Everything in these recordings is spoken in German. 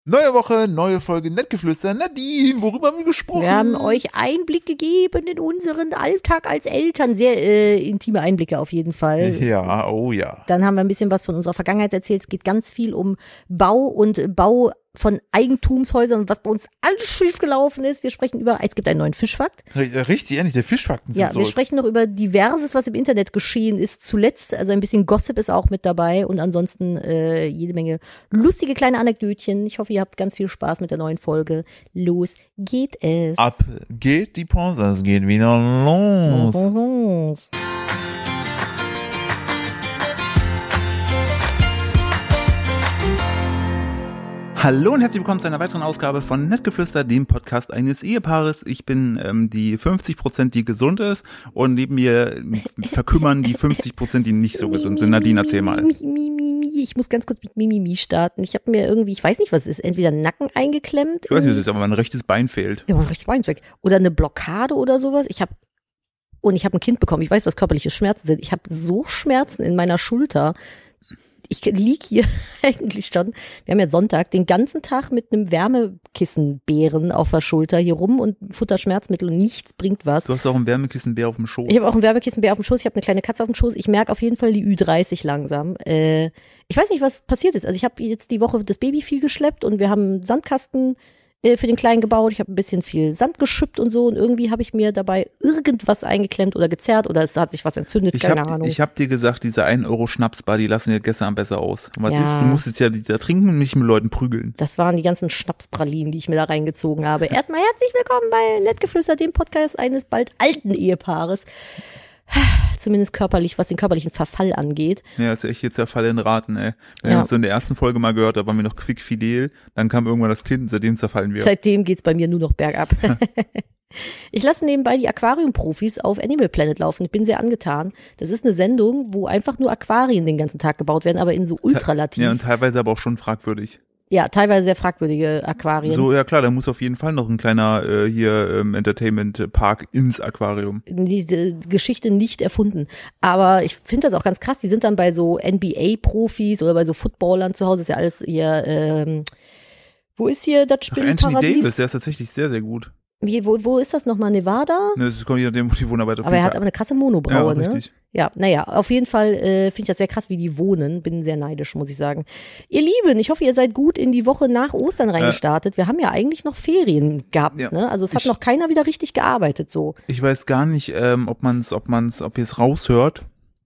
Neue Woche, neue Folge Nettgeflüster. Nadine, worüber haben wir gesprochen? Wir haben euch Einblick gegeben in unseren Alltag als Eltern. Sehr intime Einblicke auf jeden Fall. Ja, oh ja. Dann haben wir ein bisschen was von unserer Vergangenheit erzählt. Es geht ganz viel um Bau und Bau von Eigentumshäusern und was bei uns alles schief gelaufen ist. Wir sprechen über, es gibt einen neuen Fischfakt. Richtig, endlich, der Fischfakten sind Ja, wir sprechen noch über Diverses, was im Internet geschehen ist. Zuletzt, also ein bisschen Gossip ist auch mit dabei und ansonsten jede Menge lustige kleine Anekdötchen. Ich hoffe, ihr habt ganz viel Spaß mit der neuen Folge. Los geht es. Ab geht die Pause, es geht wieder los. Hallo und herzlich willkommen zu einer weiteren Ausgabe von Nettgeflüster, dem Podcast eines Ehepaares. Ich bin die 50%, die gesund ist, und neben mir verkümmern die 50%, die nicht so gesund sind. Nadine, erzähl mal. Ich muss ganz kurz mit Mimimi starten. Ich habe mir irgendwie, ich weiß nicht, was es ist, entweder Nacken eingeklemmt. Ich weiß nicht, was es ist, aber mein rechtes Bein fehlt. Ja, mein rechtes Bein ist weg. Oder eine Blockade oder sowas. Ich habe ein Kind bekommen. Ich weiß, was körperliche Schmerzen sind. Ich habe so Schmerzen in meiner Schulter. Ich lieg hier eigentlich schon, wir haben ja Sonntag, den ganzen Tag mit einem Wärmekissenbären auf der Schulter hier rum und Futterschmerzmittel und nichts bringt was. Du hast auch einen Wärmekissenbär auf dem Schoß. Ich habe auch einen Wärmekissenbär auf dem Schoß, ich habe eine kleine Katze auf dem Schoß. Ich merke auf jeden Fall die Ü30 langsam. Ich weiß nicht, was passiert ist. Also ich habe jetzt die Woche das Baby viel geschleppt und wir haben einen Sandkasten für den Kleinen gebaut. Ich habe ein bisschen viel Sand geschüppt und so und irgendwie habe ich mir dabei irgendwas eingeklemmt oder gezerrt oder es hat sich was entzündet, keine Ahnung. Ich habe dir gesagt, diese 1 Euro Schnapsbar, die lassen wir gestern besser aus. Und was Ja. ist, du musstest ja da trinken und nicht mit Leuten prügeln. Das waren die ganzen Schnapspralinen, die ich mir da reingezogen habe. Erstmal herzlich willkommen bei Nettgeflüster, dem Podcast eines bald alten Ehepaares. Zumindest körperlich, was den körperlichen Verfall angeht. Ja, ist echt jetzt der Fall in Raten, ey. Wenn ihr uns so in der ersten Folge mal gehört habt, waren wir noch quickfidel, dann kam irgendwann das Kind, seitdem zerfallen wir. Seitdem geht's bei mir nur noch bergab. Ich lasse nebenbei die Aquarium-Profis auf Animal Planet laufen. Ich bin sehr angetan. Das ist eine Sendung, wo einfach nur Aquarien den ganzen Tag gebaut werden, aber in so ultralativ. Ja, und teilweise aber auch schon fragwürdig. Ja, teilweise sehr fragwürdige Aquarien. So, ja klar, da muss auf jeden Fall noch ein kleiner Entertainment-Park ins Aquarium. Die Geschichte nicht erfunden. Aber ich finde das auch ganz krass. Die sind dann bei so NBA-Profis oder bei so Footballern zu Hause. Ist ja alles hier, wo ist hier das Spinnenparadies? Anthony Davis, der ist tatsächlich sehr, sehr gut. Wo ist das nochmal? Nevada? Ne, das kommt je nachdem, wo die wohnen, Aber er hat aber eine krasse Monobraue, ja, ne? richtig. Ja, naja, auf jeden Fall finde ich das sehr krass, wie die wohnen. Bin sehr neidisch, muss ich sagen. Ihr Lieben, ich hoffe, ihr seid gut in die Woche nach Ostern reingestartet. Wir haben ja eigentlich noch Ferien gehabt, ne? Also es hat noch keiner wieder richtig gearbeitet, so. Ich weiß gar nicht, ob ihr es raushört.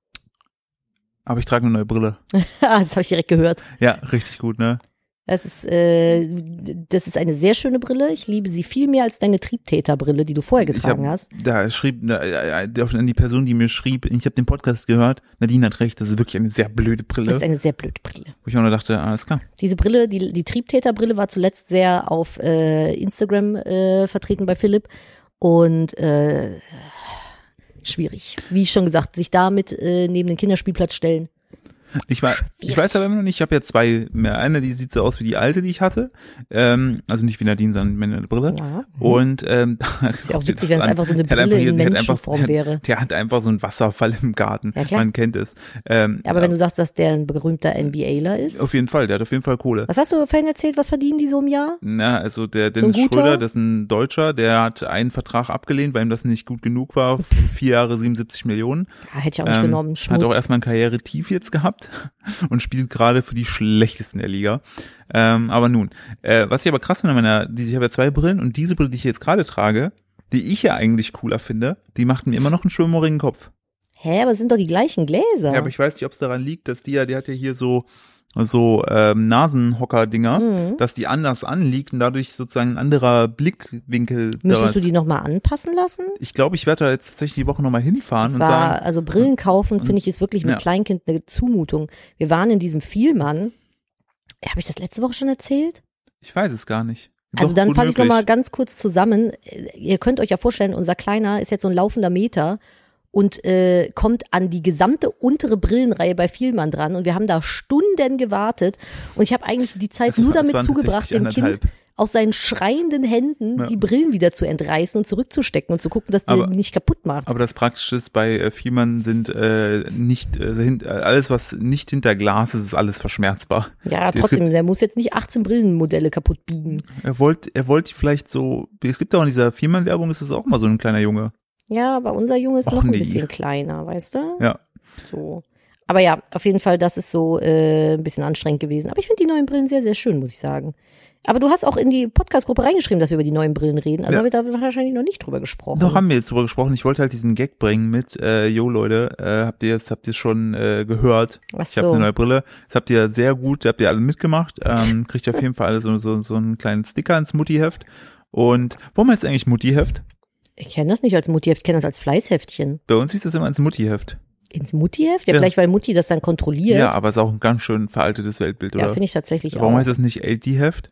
Aber ich trage eine neue Brille. Das habe ich direkt gehört. Ja, richtig gut, ne? Das ist eine sehr schöne Brille. Ich liebe sie viel mehr als deine Triebtäterbrille, die du vorher getragen hast. Da schrieb an die Person, die mir schrieb, ich habe den Podcast gehört, Nadine hat recht, das ist wirklich eine sehr blöde Brille. Das ist eine sehr blöde Brille. Wo ich auch nur dachte, alles klar. Diese Brille, die Triebtäterbrille war zuletzt sehr auf Instagram vertreten bei Philipp und schwierig. Wie schon gesagt, sich damit neben den Kinderspielplatz stellen. Ich weiß aber immer noch nicht, ich habe ja zwei mehr. Eine, die sieht so aus wie die alte, die ich hatte. Also nicht wie Nadine, sondern meine Brille. Ja. Und ist ja auch witzig, wenn es einfach so eine Brille in Menschenform wäre. Der hat einfach so einen Wasserfall im Garten. Ja, klar. Man kennt es. Aber wenn du sagst, dass der ein berühmter NBAler ist. Auf jeden Fall, der hat auf jeden Fall Kohle. Was hast du vorhin erzählt, was verdienen die so im Jahr? Na, also der Dennis Schröder, das ist ein Deutscher, der hat einen Vertrag abgelehnt, weil ihm das nicht gut genug war. 4 Jahre 77 Millionen. Ja, hätte ich auch nicht genommen. Schmutz. Hat auch erstmal ein Karriere-Tief jetzt gehabt und spielt gerade für die Schlechtesten der Liga. Aber nun, was ich aber krass finde, ich habe ja 2 Brillen und diese Brille, die ich jetzt gerade trage, die ich ja eigentlich cooler finde, die macht mir immer noch einen schwimmorigen Kopf. Hä, aber es sind doch die gleichen Gläser. Ja, aber ich weiß nicht, ob es daran liegt, dass die hat ja hier so Nasenhocker-Dinger, dass die anders anliegt und dadurch sozusagen ein anderer Blickwinkel. Müsstest du die nochmal anpassen lassen? Ich glaube, ich werde da jetzt tatsächlich die Woche nochmal hinfahren und sagen. Also Brillen kaufen, finde ich, ist wirklich mit Kleinkind eine Zumutung. Wir waren in diesem Vielmann. Habe ich das letzte Woche schon erzählt? Ich weiß es gar nicht. Also dann fasse ich es nochmal ganz kurz zusammen. Ihr könnt euch ja vorstellen, unser Kleiner ist jetzt so ein laufender Meter und kommt an die gesamte untere Brillenreihe bei Vielmann dran und wir haben da Stunden gewartet und ich habe eigentlich die Zeit nur damit zugebracht, dem Kind aus seinen schreienden Händen die Brillen wieder zu entreißen und zurückzustecken und zu gucken, dass die nicht kaputt macht. Aber das Praktische ist, bei Fiemann sind nicht, alles was nicht hinter Glas ist, ist alles verschmerzbar. Ja, trotzdem, der muss jetzt nicht 18 Brillenmodelle kaputt biegen. Er wollte vielleicht so, es gibt auch in dieser Fiemann-Werbung, ist es auch mal so ein kleiner Junge. Ja, aber unser Junge ist noch ein bisschen kleiner, weißt du? Ja. So. Aber ja, auf jeden Fall, das ist so ein bisschen anstrengend gewesen. Aber ich finde die neuen Brillen sehr, sehr schön, muss ich sagen. Aber du hast auch in die Podcast-Gruppe reingeschrieben, dass wir über die neuen Brillen reden. Also haben wir da wahrscheinlich noch nicht drüber gesprochen. Doch, haben wir jetzt drüber gesprochen. Ich wollte halt diesen Gag bringen mit, yo Leute, habt ihr schon gehört? Ach so. Ich habe eine neue Brille. Das habt ihr sehr gut, habt ihr alle mitgemacht. Kriegt ihr auf jeden Fall alle so einen kleinen Sticker ins Muttiheft. Und warum heißt es eigentlich Muttiheft? Ich kenne das nicht als Muttiheft, ich kenne das als Fleißheftchen. Bei uns hieß das immer ins Muttiheft. Ins Muttiheft? Ja, vielleicht, weil Mutti das dann kontrolliert. Ja, aber es ist auch ein ganz schön veraltetes Weltbild, oder? Ja, finde ich tatsächlich Warum auch. heißt das nicht LD-Heft?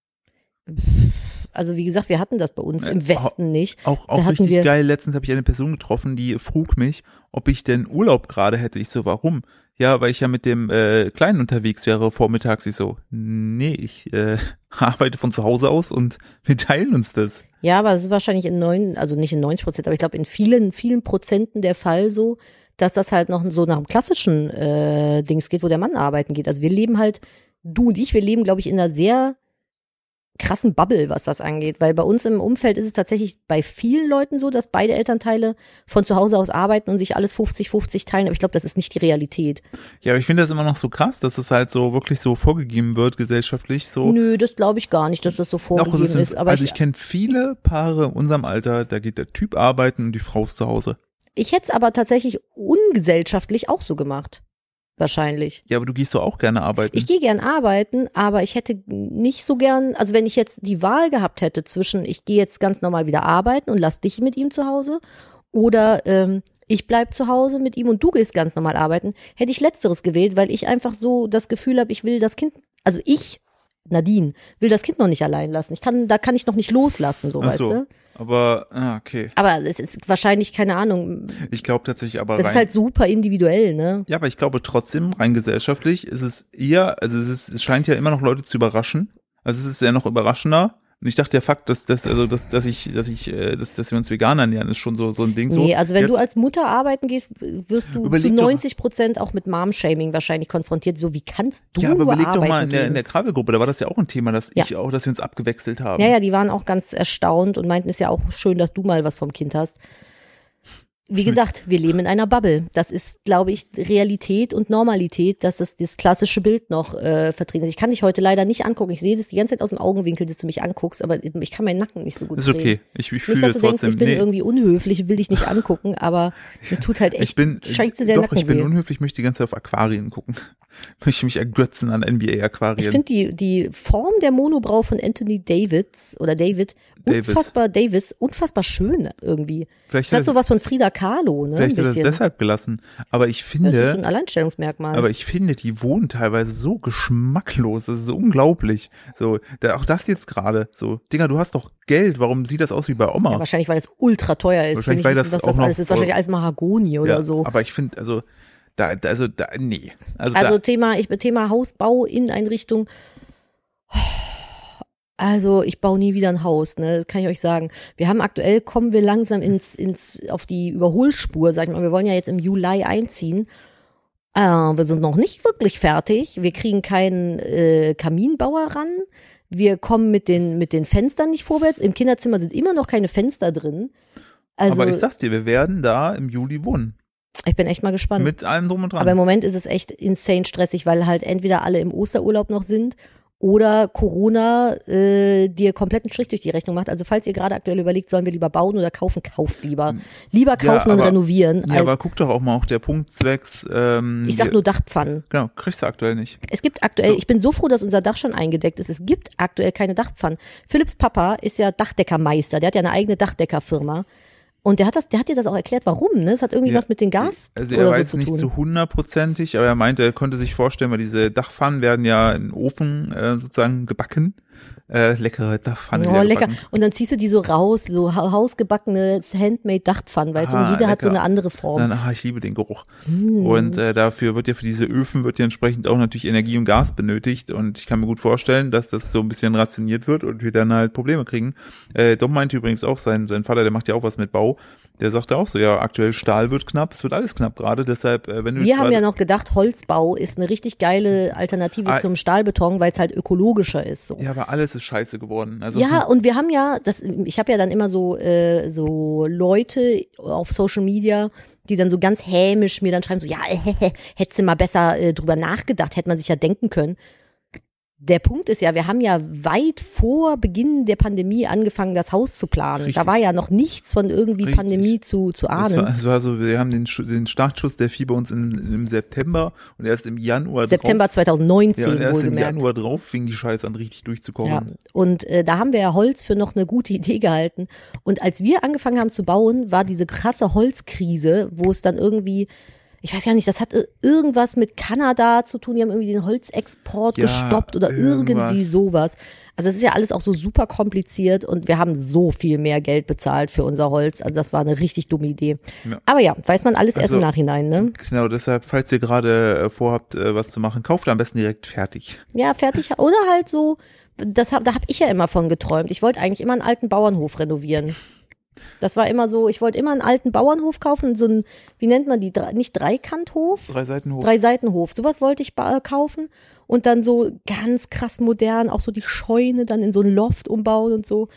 Also wie gesagt, wir hatten das bei uns im Westen nicht. Auch richtig geil. Letztens habe ich eine Person getroffen, die frug mich, ob ich denn Urlaub gerade hätte. Ich so, warum? Ja, weil ich ja mit dem Kleinen unterwegs wäre vormittags. Ich so, nee, ich arbeite von zu Hause aus und wir teilen uns das. Ja, aber es ist wahrscheinlich also nicht in 90%, aber ich glaube in vielen Prozenten der Fall so, dass das halt noch so nach dem klassischen Dings geht, wo der Mann arbeiten geht. Also wir leben halt, du und ich, wir leben, glaube ich, in einer sehr krassen Bubble, was das angeht, weil bei uns im Umfeld ist es tatsächlich bei vielen Leuten so, dass beide Elternteile von zu Hause aus arbeiten und sich alles 50-50 teilen, aber ich glaube, das ist nicht die Realität. Ja, aber ich finde das immer noch so krass, dass es halt so wirklich so vorgegeben wird, gesellschaftlich so. Nö, das glaube ich gar nicht, dass das so vorgegeben ist. Aber also ich kenne viele Paare in unserem Alter, da geht der Typ arbeiten und die Frau ist zu Hause. Ich hätte es aber tatsächlich ungesellschaftlich auch so gemacht. Wahrscheinlich. Ja, aber du gehst doch auch gerne arbeiten. Ich gehe gern arbeiten, aber ich hätte nicht so gern, also wenn ich jetzt die Wahl gehabt hätte zwischen, ich gehe jetzt ganz normal wieder arbeiten und lass dich mit ihm zu Hause oder ich bleib zu Hause mit ihm und du gehst ganz normal arbeiten, hätte ich Letzteres gewählt, weil ich einfach so das Gefühl habe, ich will das Kind, also ich, Nadine, will das Kind noch nicht allein lassen. Da kann ich noch nicht loslassen, so, weißt du? Aber, okay. Aber es ist wahrscheinlich, keine Ahnung. Ich glaube tatsächlich aber das ist halt super individuell, ne? Ja, aber ich glaube trotzdem, rein gesellschaftlich ist es eher, also es scheint ja immer noch Leute zu überraschen. Also es ist ja noch überraschender. Und ich dachte, der Fakt, dass wir uns vegan ernähren, ist schon so ein Ding. Nee, also wenn du als Mutter arbeiten gehst, wirst du zu 90% auch mit Mom-Shaming wahrscheinlich konfrontiert. So, wie kannst du nur arbeiten? Ja, aber überleg doch mal in der Krabbelgruppe, da war das ja auch ein Thema, dass wir uns abgewechselt haben. Ja, die waren auch ganz erstaunt und meinten, es ist ja auch schön, dass du mal was vom Kind hast. Wie gesagt, wir leben in einer Bubble. Das ist, glaube ich, Realität und Normalität, dass das klassische Bild noch vertreten ist. Ich kann dich heute leider nicht angucken. Ich sehe das die ganze Zeit aus dem Augenwinkel, dass du mich anguckst, aber ich kann meinen Nacken nicht so gut drehen. Ist okay. Ich fühle das das trotzdem. trotzdem. Ich bin irgendwie unhöflich, will dich nicht angucken, aber mir tut halt echt scheiße der Nacken weh. Ich bin unhöflich, möchte die ganze Zeit auf Aquarien gucken. Möchte mich ergötzen an NBA-Aquarien. Ich finde die Form der Monobrau von Anthony Davis, unfassbar schön irgendwie. Vielleicht das hat sowas von Frida Kahlo, ne? Vielleicht hat er das deshalb gelassen. Aber ich finde. Das ist ein Alleinstellungsmerkmal. Aber ich finde, die wohnen teilweise so geschmacklos. Das ist so unglaublich. So, auch das jetzt gerade. So, Digga, du hast doch Geld. Warum sieht das aus wie bei Oma? Ja, wahrscheinlich, weil es ultra teuer ist. Wahrscheinlich, weil das auch alles ist. Wahrscheinlich alles Mahagoni oder so. Aber ich finde, nee. Thema Hausbau, Inneneinrichtung. Also ich baue nie wieder ein Haus, ne, kann ich euch sagen. Kommen wir langsam auf die Überholspur, sag ich mal. Wir wollen ja jetzt im Juli einziehen. Wir sind noch nicht wirklich fertig. Wir kriegen keinen Kaminbauer ran. Wir kommen mit den Fenstern nicht vorwärts. Im Kinderzimmer sind immer noch keine Fenster drin. Also, aber ich sag's dir, wir werden da im Juli wohnen. Ich bin echt mal gespannt. Mit allem drum und dran. Aber im Moment ist es echt insane stressig, weil halt entweder alle im Osterurlaub noch sind oder Corona dir kompletten Strich durch die Rechnung macht. Also falls ihr gerade aktuell überlegt, sollen wir lieber bauen oder kaufen, kauft lieber. Lieber kaufen und renovieren. Ja, aber guck doch auch mal auf der Punkt zwecks. Ich sag nur Dachpfannen. Genau, kriegst du aktuell nicht. Es gibt aktuell, ich bin so froh, dass unser Dach schon eingedeckt ist. Es gibt aktuell keine Dachpfannen. Philipps Papa ist ja Dachdeckermeister. Der hat ja eine eigene Dachdeckerfirma. Und der hat dir das auch erklärt, warum, ne? Das hat irgendwie was mit den Gas also er weiß nicht zu 100%, aber er meinte, er konnte sich vorstellen, weil diese Dachpfannen werden ja in den Ofen sozusagen gebacken. leckere Dachpfanne. Oh, lecker. Und dann ziehst du die so raus, so hausgebackene Handmade-Dachpfannen, weißt du, und jeder hat so eine andere Form. Ich liebe den Geruch. Und dafür wird ja für diese Öfen wird ja entsprechend auch natürlich Energie und Gas benötigt. Und ich kann mir gut vorstellen, dass das so ein bisschen rationiert wird und wir dann halt Probleme kriegen. Dom meinte übrigens auch, sein Vater, der macht ja auch was mit Bau. Der sagte auch so, ja, aktuell Stahl wird knapp, es wird alles knapp gerade, deshalb, wenn du... Wir haben ja noch gedacht, Holzbau ist eine richtig geile Alternative zum Stahlbeton, weil es halt ökologischer ist. So. Ja, aber alles ist scheiße geworden. Also, ja, und wir haben ja, ich habe ja dann immer so Leute auf Social Media, die dann so ganz hämisch mir dann schreiben, so, ja, hättest du mal besser drüber nachgedacht, hätte man sich ja denken können. Der Punkt ist ja, wir haben ja weit vor Beginn der Pandemie angefangen, das Haus zu planen. Richtig. Da war ja noch nichts von irgendwie Richtig. Pandemie zu ahnen. Es war so, wir haben den Startschuss der Vieh bei uns im September und erst im Januar September 2019 ja, und erst wohlgemerkt. im Januar drauf fing die Scheiße an, richtig durchzukommen. Ja, und da haben wir ja Holz für noch eine gute Idee gehalten. Und als wir angefangen haben zu bauen, war diese krasse Holzkrise, wo es dann irgendwie, ich weiß gar nicht, das hat irgendwas mit Kanada zu tun, die haben irgendwie den Holzexport gestoppt oder irgendwie sowas. Also es ist ja alles auch so super kompliziert und wir haben so viel mehr Geld bezahlt für unser Holz. Also das war eine richtig dumme Idee. Ja. Aber ja, weiß man alles erst im Nachhinein, ne? Genau, deshalb, falls ihr gerade vorhabt, was zu machen, kauft am besten direkt fertig. Ja, fertig oder halt so, da hab ich ja immer von geträumt. Ich wollte eigentlich immer einen alten Bauernhof renovieren. Das war immer so, ich wollte immer einen alten Bauernhof kaufen, so ein, wie nennt man die, nicht Dreikanthof? Dreiseitenhof. Dreiseitenhof, sowas wollte ich kaufen und dann so ganz krass modern, auch so die Scheune dann in so ein Loft umbauen und so.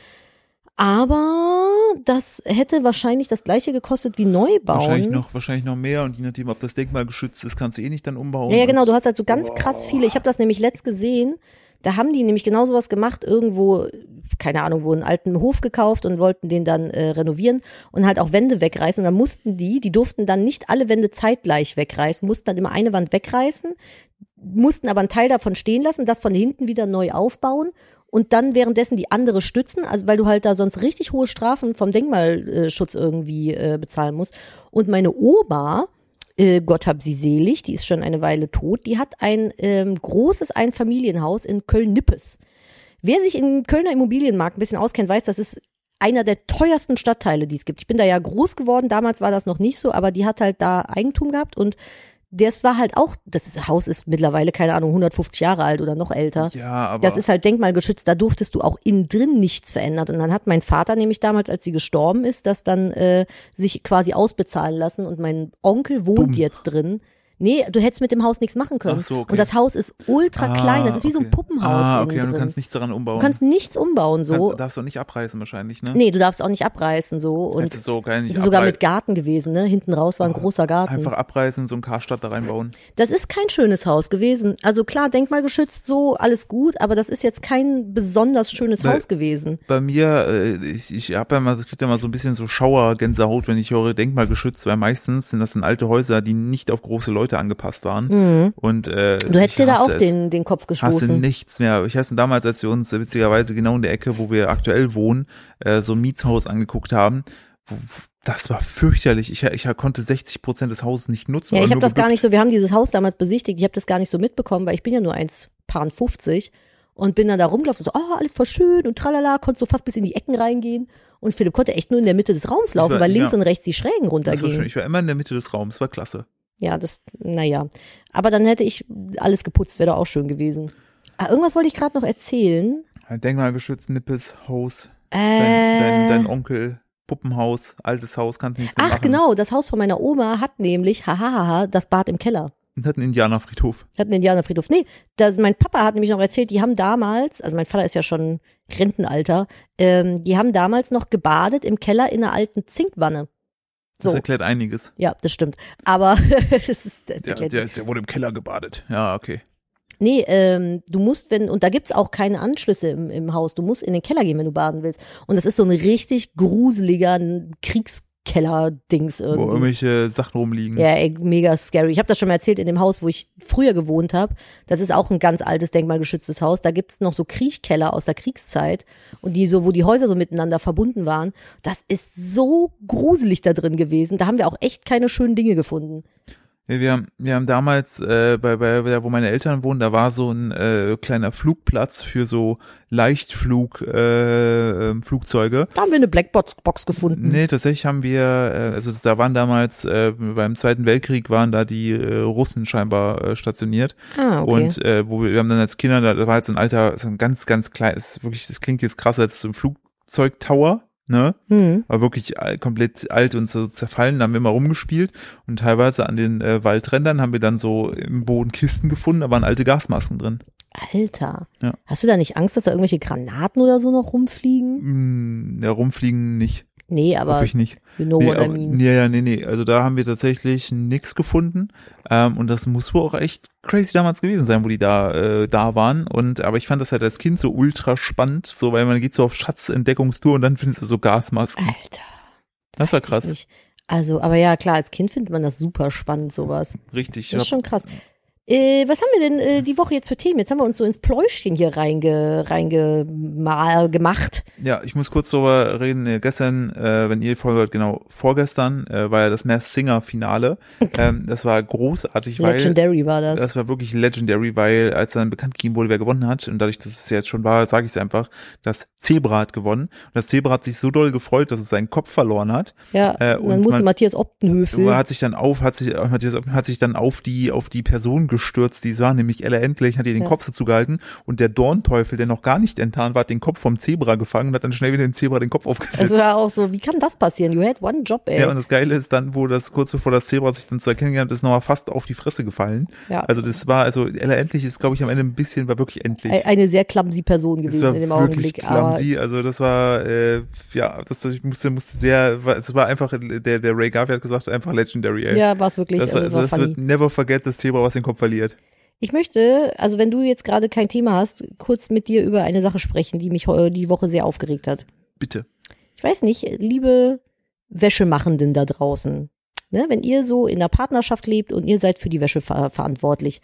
Aber das hätte wahrscheinlich das gleiche gekostet wie Neubauen. Wahrscheinlich noch mehr und je nachdem, ob das Denkmal geschützt ist, kannst du eh nicht dann umbauen. Ja, genau, du hast halt so ganz krass viele, ich habe das nämlich letzt gesehen. Da haben die nämlich genau sowas gemacht, irgendwo, keine Ahnung, wo einen alten Hof gekauft und wollten den dann renovieren und halt auch Wände wegreißen. Und dann mussten die durften dann nicht alle Wände zeitgleich wegreißen, mussten dann immer eine Wand wegreißen, mussten aber einen Teil davon stehen lassen, das von hinten wieder neu aufbauen und dann währenddessen die andere stützen, also weil du halt da sonst richtig hohe Strafen vom Denkmalschutz irgendwie bezahlen musst. Und meine Oma, Gott hab sie selig, die ist schon eine Weile tot, die hat ein großes Einfamilienhaus in Köln-Nippes. Wer sich im Kölner Immobilienmarkt ein bisschen auskennt, weiß, das ist einer der teuersten Stadtteile, die es gibt. Ich bin da ja groß geworden, damals war das noch nicht so, aber die hat halt da Eigentum gehabt und das war halt auch, Haus ist mittlerweile, keine Ahnung, 150 Jahre alt oder noch älter. Ja, aber das ist halt denkmalgeschützt, da durftest du auch innen drin nichts verändern. Und dann hat mein Vater nämlich damals, als sie gestorben ist, das dann sich quasi ausbezahlen lassen und mein Onkel wohnt jetzt drin. Nee, du hättest mit dem Haus nichts machen können. Ach so, okay. Und das Haus ist ultra klein, das ist wie so ein Puppenhaus okay, innen du drin. kannst nichts daran umbauen. Du kannst nichts umbauen, so. Darfst du auch nicht abreißen wahrscheinlich, ne? Nee, du darfst auch nicht abreißen, so. Und es ist sogar mit Garten gewesen, ne? Hinten raus war ein großer Garten. Einfach abreißen, so ein Karstadt da reinbauen. Das ist kein schönes Haus gewesen. Also klar, denkmalgeschützt, so, alles gut, aber das ist jetzt kein besonders schönes Haus gewesen. Bei mir, ich habe ja mal, ich krieg ja mal so ein bisschen so Schauergänsehaut, wenn ich höre denkmalgeschützt, weil meistens sind das dann alte Häuser, die nicht auf große Leute angepasst waren. Mhm. Und du hättest dir da auch den Kopf gestoßen. Hasse nichts mehr. Ich weiß damals, als wir uns witzigerweise genau in der Ecke, wo wir aktuell wohnen, so ein Mietshaus angeguckt haben, das war fürchterlich. Ich konnte 60% des Hauses nicht nutzen. Ja, ich habe das gar nicht so, wir haben dieses Haus damals besichtigt, ich habe das gar nicht so mitbekommen, weil ich bin ja nur 1,50 und bin dann da rumgelaufen und so, alles voll schön und tralala, konnte so fast bis in die Ecken reingehen. Und Philipp konnte echt nur in der Mitte des Raums laufen, weil links und rechts die Schrägen runtergingen. Ich war immer in der Mitte des Raums, war klasse. Ja, naja. Aber dann hätte ich alles geputzt, wäre doch auch schön gewesen. Irgendwas wollte ich gerade noch erzählen. Denkmalgeschützt, Nippes, Haus, dein Onkel, Puppenhaus, altes Haus, kannst nichts mehr machen. Ach genau, das Haus von meiner Oma hat nämlich, das Bad im Keller. Und hat einen Indianerfriedhof. Nee, mein Papa hat nämlich noch erzählt, die haben damals, also mein Vater ist ja schon Rentenalter, die haben damals noch gebadet im Keller in einer alten Zinkwanne. So. Das erklärt einiges. Ja, das stimmt. Aber der wurde im Keller gebadet. Ja, okay. Nee, du musst, und da gibt's auch keine Anschlüsse im Haus, du musst in den Keller gehen, wenn du baden willst. Und das ist so ein richtig gruseliger Kriegskeller-Dings irgendwie. Wo irgendwelche Sachen rumliegen. Ja, mega scary. Ich habe das schon mal erzählt in dem Haus, wo ich früher gewohnt habe. Das ist auch ein ganz altes, denkmalgeschütztes Haus. Da gibt's noch so Kriechkeller aus der Kriegszeit und wo die Häuser so miteinander verbunden waren. Das ist so gruselig da drin gewesen. Da haben wir auch echt keine schönen Dinge gefunden. Ja, wir haben damals wo meine Eltern wohnen, da war so ein kleiner Flugplatz für so Flugzeuge. Da haben wir eine Blackbox gefunden. Nee, tatsächlich haben wir, also da waren damals beim Zweiten Weltkrieg waren da die Russen scheinbar stationiert. Ah, okay. Und wir haben dann als Kinder, da war halt so ein alter, so ein ganz, ganz kleines, wirklich, das klingt jetzt krasser als so ein Flugzeugtower. Ne? War wirklich komplett alt und so zerfallen, da haben wir mal rumgespielt und teilweise an den Waldrändern haben wir dann so im Boden Kisten gefunden, da waren alte Gasmasken drin. Alter. Ja. Hast du da nicht Angst, dass da irgendwelche Granaten oder so noch rumfliegen? Ja, rumfliegen nicht. Nee, aber Hoffe ich nicht. you know what I mean. Nee. Also da haben wir tatsächlich nix gefunden. Und das muss wohl auch echt crazy damals gewesen sein, wo die da waren. Aber ich fand das halt als Kind so ultra spannend, so, weil man geht so auf Schatzentdeckungstour und dann findest du so Gasmasken. Alter. Das war Weiß ich krass. nicht. Also, aber ja, klar, als Kind findet man das super spannend, sowas. Richtig. Das ist schon krass. Was haben wir denn die Woche jetzt für Themen? Jetzt haben wir uns so ins Pläuschchen hier gemacht. Ja, ich muss kurz darüber reden. Gestern, wenn ihr die Folge hört, genau, vorgestern war ja das Masked Singer Finale. Das war großartig, weil Legendary war das. Das war wirklich legendary, weil als dann bekannt gegeben wurde, wer gewonnen hat, und dadurch, dass es jetzt schon war, sage ich es einfach, das Zebra hat gewonnen. Und das Zebra hat sich so doll gefreut, dass es seinen Kopf verloren hat. Ja, und dann musste Matthias Optenhöfel. Hat sich dann auf die Person gestürzt, die sah nämlich Ella Endlich, hat ihr den Kopf so zugehalten und der Dornteufel, der noch gar nicht enttarnt war, hat den Kopf vom Zebra gefangen und hat dann schnell wieder dem Zebra den Kopf aufgesetzt. Also war auch so, wie kann das passieren? You had one job, ey. Ja, und das Geile ist dann, kurz bevor das Zebra sich dann zu erkennen gegeben hat, ist nochmal fast auf die Fresse gefallen. Ja. Also Ella Endlich ist, glaube ich, am Ende war wirklich endlich. Eine sehr clumsy Person gewesen in dem Augenblick. Clumsy, also das war, ich musste sehr, es war einfach, der Ray Garvey hat gesagt, einfach legendary, ey. Ja, war es wirklich. Das wird never forget, das Zebra, was den Kopf verliert. Ich möchte, also wenn du jetzt gerade kein Thema hast, kurz mit dir über eine Sache sprechen, die mich die Woche sehr aufgeregt hat. Bitte. Ich weiß nicht, liebe Wäschemachenden da draußen, ne, wenn ihr so in der Partnerschaft lebt und ihr seid für die Wäsche verantwortlich,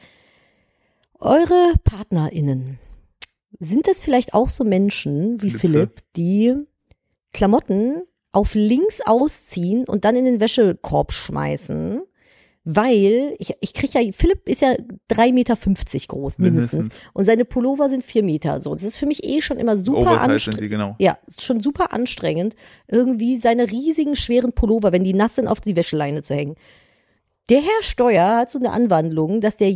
eure PartnerInnen, sind das vielleicht auch so Menschen wie Philipp, die Klamotten auf links ausziehen und dann in den Wäschekorb schmeißen? Weil, Philipp ist ja 3,50 Meter groß, mindestens. Und seine Pullover sind 4 Meter, so. Das ist für mich schon immer super anstrengend. Genau. Ja, ist schon super anstrengend, irgendwie seine riesigen, schweren Pullover, wenn die nass sind, auf die Wäscheleine zu hängen. Der Herr Steuer hat so eine Anwandlung, dass der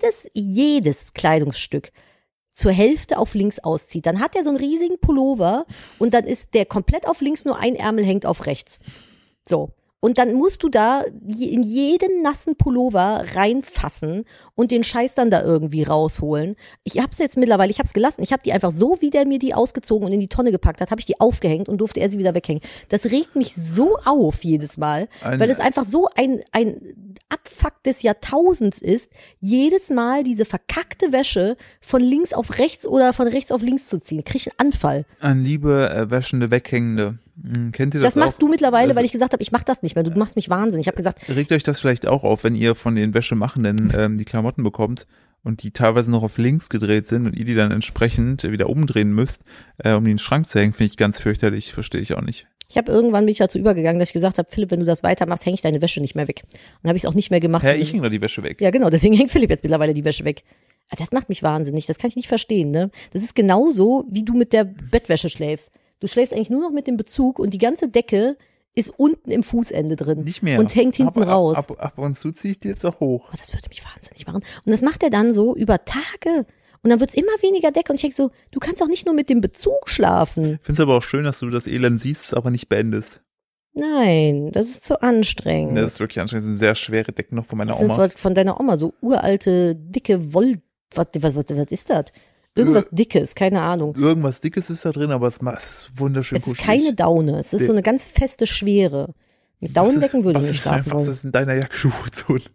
jedes Kleidungsstück zur Hälfte auf links auszieht. Dann hat er so einen riesigen Pullover und dann ist der komplett auf links, nur ein Ärmel hängt auf rechts. So. Und dann musst du da in jeden nassen Pullover reinfassen und den Scheiß dann da irgendwie rausholen. Ich hab's jetzt mittlerweile, ich hab's gelassen. Ich habe die einfach so, wie der mir die ausgezogen und in die Tonne gepackt hat, habe ich die aufgehängt und durfte er sie wieder weghängen. Das regt mich so auf jedes Mal, weil es einfach so ein Abfuck des Jahrtausends ist, jedes Mal diese verkackte Wäsche von links auf rechts oder von rechts auf links zu ziehen. Krieg ich einen Anfall. An liebe wäschende, weghängende. Kennt ihr das? Das machst du mittlerweile, weil ich gesagt habe, ich mach das nicht mehr. Du machst mich wahnsinnig. Ich habe gesagt, regt euch das vielleicht auch auf, wenn ihr von den Wäschemachenden die Klamotten bekommt und die teilweise noch auf links gedreht sind und ihr die dann entsprechend wieder umdrehen müsst, um die in den Schrank zu hängen, finde ich ganz fürchterlich. Verstehe ich auch nicht. Ich habe irgendwann bin ich dazu übergegangen, dass ich gesagt habe, Philipp, wenn du das weitermachst, hänge ich deine Wäsche nicht mehr weg. Und dann habe ich es auch nicht mehr gemacht. Ja, ich hänge da die Wäsche weg. Ja, genau, deswegen hängt Philipp jetzt mittlerweile die Wäsche weg. Das macht mich wahnsinnig, das kann ich nicht verstehen, ne? Das ist genauso, wie du mit der Bettwäsche schläfst. Du schläfst eigentlich nur noch mit dem Bezug und die ganze Decke ist unten im Fußende drin. Nicht mehr. Und hängt hinten raus. Ab und zu ziehe ich die jetzt auch hoch. Oh, das würde mich wahnsinnig machen. Und das macht er dann so über Tage. Und dann wird's immer weniger Decke. Und ich denke so, du kannst auch nicht nur mit dem Bezug schlafen. Ich finde es aber auch schön, dass du das Elend siehst, aber nicht beendest. Nein, das ist zu anstrengend. Das ist wirklich anstrengend. Das sind sehr schwere Decken noch von meiner Oma. Das sind von deiner Oma, so uralte, dicke Was ist das? Irgendwas Dickes, keine Ahnung. Irgendwas Dickes ist da drin, aber es ist wunderschön kuschelig. Es ist keine Daune, es ist so eine ganz feste Schwere. Mit Daunendecken würde ich nicht schlafen wollen. Was ist in deiner Jacke hochgezogen?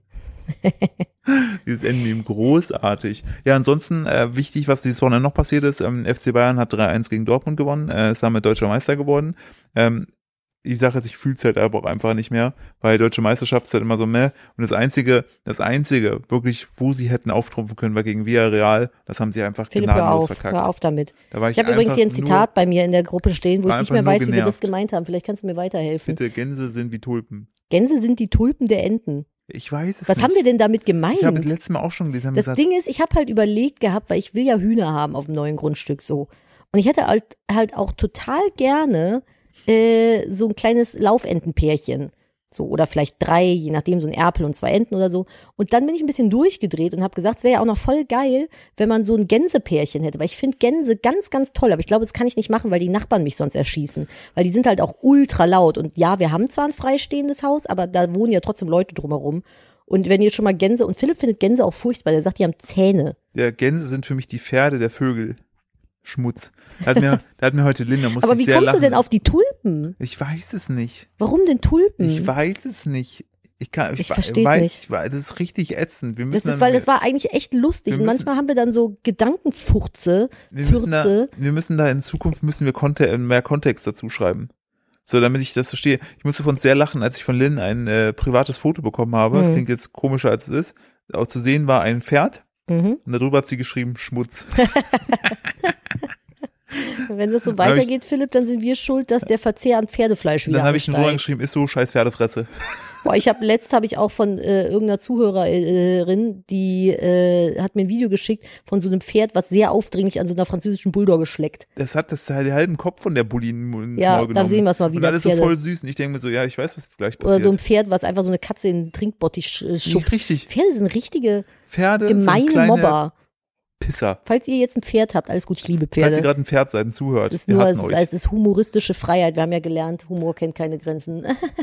Dieses Endmeme, großartig. Ja, ansonsten wichtig, was dieses Wochenende noch passiert ist, FC Bayern hat 3-1 gegen Dortmund gewonnen, ist damit deutscher Meister geworden. Die Sache ist, ich fühle es halt aber auch einfach nicht mehr, weil deutsche Meisterschaft ist halt immer so meh. Und das Einzige, wirklich, wo sie hätten auftrumpfen können, war gegen Villarreal. Das haben sie einfach gnadenlos verkackt. Hör auf damit. Ich habe übrigens hier ein Zitat bei mir in der Gruppe stehen, wo ich nicht mehr weiß, wie wir das gemeint haben. Vielleicht kannst du mir weiterhelfen. Bitte, Gänse sind wie Tulpen. Gänse sind die Tulpen der Enten. Ich weiß es Was nicht. haben wir denn damit gemeint? Ich habe das letzte Mal auch schon gelesen. Haben Das gesagt, Ding ist, ich habe halt überlegt gehabt, weil ich will ja Hühner haben auf dem neuen Grundstück so. Und ich hätte halt auch total gerne so ein kleines Laufentenpärchen. So, oder vielleicht 3, je nachdem, so ein Erpel und 2 Enten oder so. Und dann bin ich ein bisschen durchgedreht und habe gesagt, es wäre ja auch noch voll geil, wenn man so ein Gänsepärchen hätte. Weil ich finde Gänse ganz, ganz toll. Aber ich glaube, das kann ich nicht machen, weil die Nachbarn mich sonst erschießen. Weil die sind halt auch ultra laut. Und ja, wir haben zwar ein freistehendes Haus, aber da wohnen ja trotzdem Leute drumherum. Und wenn ihr schon mal Gänse, und Philipp findet Gänse auch furchtbar, der sagt, die haben Zähne. ja, Gänse sind für mich die Pferde der Vögel. Schmutz. Da hat mir heute Linda, musste Aber ich wie sehr kommst lachen. du denn auf die Tulpen? Ich weiß es nicht. Warum denn Tulpen? Ich weiß es nicht. Ich versteh's weiß, nicht. Das ist richtig ätzend. Wir Das müssen ist, weil das war eigentlich echt lustig. wir Und müssen- manchmal haben wir dann so Gedankenfurze, wir müssen da in Zukunft mehr Kontext dazu schreiben. So, damit ich das verstehe. Ich musste von uns sehr lachen, als ich von Lynn ein privates Foto bekommen habe. Das klingt jetzt komischer, als es ist. Auch zu sehen war ein Pferd. Und darüber hat sie geschrieben, Schmutz. Wenn das so weitergeht, Philipp, dann sind wir schuld, dass der Verzehr an Pferdefleisch Und wieder dann habe ich einen Roman ansteigt. geschrieben, ist so, scheiß Pferdefresse. Boah, letzt habe ich auch von irgendeiner Zuhörerin, die hat mir ein Video geschickt von so einem Pferd, was sehr aufdringlich an so einer französischen Bulldogge schleckt. Das hat den halben Kopf von der Bulli ins Ja, Maul da genommen. sehen wir es mal Und wieder. alles so Pferde. voll süß. Und ich denke mir so, ja, ich weiß, was jetzt gleich Oder passiert. so ein Pferd, was einfach so eine Katze in den Trinkbottich schubst. Nicht richtig. Pferde sind richtige Pferde gemeine sind kleine Mobber. Pisser. Falls ihr jetzt ein Pferd habt, alles gut, ich liebe Falls ihr Pferde. gerade ein Pferd seid und zuhört, Es ist wir nur, hassen euch. es ist humoristische Freiheit. Wir haben ja gelernt, Humor kennt keine Grenzen.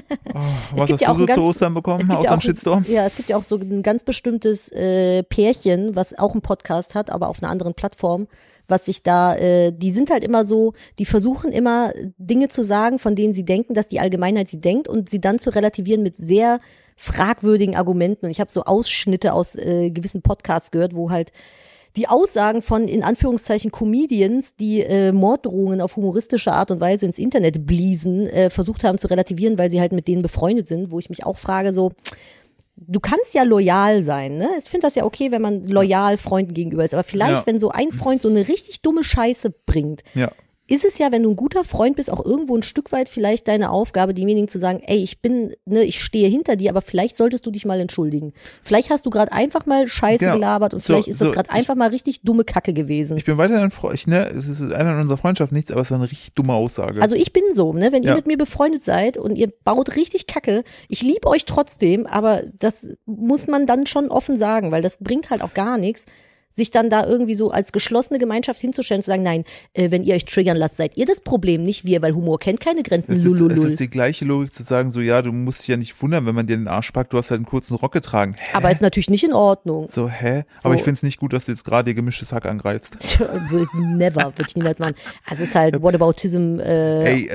Was gibt hast ja auch du so ein ganz- zu Ostern bekommen, es gibt außer ja einem auch- Shitstorm? Ja, es gibt ja auch so ein ganz bestimmtes Pärchen, was auch einen Podcast hat, aber auf einer anderen Plattform, was sich da, die sind halt immer so, die versuchen immer Dinge zu sagen, von denen sie denken, dass die Allgemeinheit sie denkt und sie dann zu relativieren mit sehr fragwürdigen Argumenten. Und ich habe so Ausschnitte aus gewissen Podcasts gehört, wo halt die Aussagen von, in Anführungszeichen, Comedians, die Morddrohungen auf humoristische Art und Weise ins Internet bliesen, versucht haben zu relativieren, weil sie halt mit denen befreundet sind, wo ich mich auch frage, so, du kannst ja loyal sein, ne? Ich finde das ja okay, wenn man loyal Freunden gegenüber ist, aber vielleicht, Ja. wenn so ein Freund so eine richtig dumme Scheiße bringt, Ja. ist es ja, wenn du ein guter Freund bist, auch irgendwo ein Stück weit vielleicht deine Aufgabe, demjenigen zu sagen, ey, ich stehe hinter dir, aber vielleicht solltest du dich mal entschuldigen. Vielleicht hast du gerade einfach mal Scheiße Genau. gelabert und So, vielleicht ist das so, gerade ich- einfach mal richtig dumme Kacke gewesen. Ich bin weiterhin ein Freund, ne, es ist einer in unserer Freundschaft nichts, aber es war eine richtig dumme Aussage. Also ich bin so, ne, wenn ihr Ja. mit mir befreundet seid und ihr baut richtig Kacke, ich liebe euch trotzdem, aber das muss man dann schon offen sagen, weil das bringt halt auch gar nichts, sich dann da irgendwie so als geschlossene Gemeinschaft hinzustellen und zu sagen, nein, wenn ihr euch triggern lasst, seid ihr das Problem, nicht wir, weil Humor kennt keine Grenzen. es Lululul. ist die gleiche Logik zu sagen, so, ja, du musst dich ja nicht wundern, wenn man dir den Arsch packt, du hast halt einen kurzen Rock getragen. Hä? Aber ist natürlich nicht in Ordnung. So, hä? So. Aber ich find's nicht gut, dass du jetzt gerade ihr gemischtes Hack angreifst. Würde ich niemals machen. Also es ist halt Whataboutism. Ey,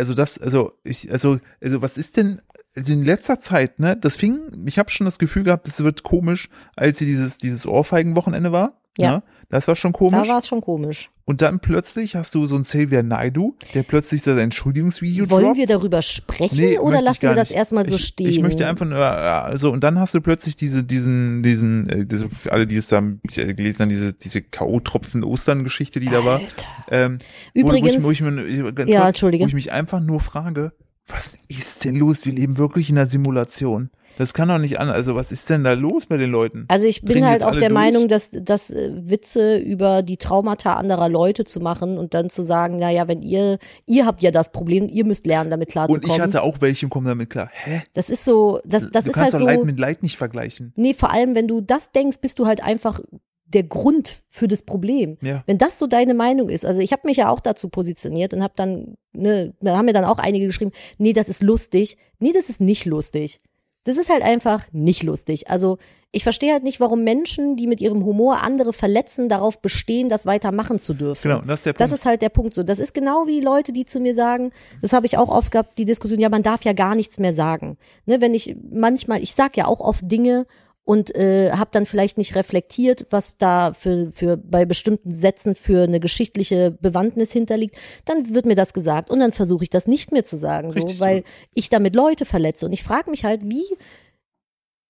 was ist denn, also in letzter Zeit, ne, ich habe schon das Gefühl gehabt, es wird komisch, als sie dieses Ohrfeigenwochenende war. Ja. Ne? Das war schon Da komisch. war es schon komisch. Und dann plötzlich hast du so einen Xavier Naidoo, der plötzlich so sein Entschuldigungsvideo Wollen droppt. wir darüber sprechen Nee, oder möchte ich lassen gar wir das nicht. erstmal so Ich stehen? Ich möchte einfach nur, also, und dann hast du plötzlich alle, die es da gelesen haben, diese K.O.-Tropfen Ostern-Geschichte, die da war. Übrigens, wo ich mich einfach nur frage, was ist denn los? Wir leben wirklich in einer Simulation. Das kann doch nicht an. Also was ist denn da los mit den Leuten? also ich bin Drehen halt jetzt auch alle der durch? Meinung, dass Witze über die Traumata anderer Leute zu machen und dann zu sagen, naja, wenn ihr habt ja das Problem, ihr müsst lernen, damit Und klarzukommen. ich hatte auch welche und komme damit klar. Hä? Das ist so, das Du ist kannst halt doch so. Leid mit Leid nicht vergleichen. Nee, vor allem, wenn du das denkst, bist du halt einfach der Grund für das Problem. Ja. Wenn das so deine Meinung ist, also ich habe mich ja auch dazu positioniert und habe dann, da haben mir dann auch einige geschrieben, nee, das ist lustig. Nee, das ist nicht lustig. Das ist halt einfach nicht lustig. Also ich verstehe halt nicht, warum Menschen, die mit ihrem Humor andere verletzen, darauf bestehen, das weitermachen zu dürfen. Genau, das ist der Punkt. Das ist halt der Punkt so. Das ist genau wie Leute, die zu mir sagen, das habe ich auch oft gehabt, die Diskussion, ja, man darf ja gar nichts mehr sagen. Ne, wenn ich sag ja auch oft Dinge und habe dann vielleicht nicht reflektiert, was da für bei bestimmten Sätzen für eine geschichtliche Bewandtnis hinterliegt, dann wird mir das gesagt und dann versuche ich das nicht mehr zu sagen, so, Richtig weil ich damit Leute verletze und ich frage mich halt, wie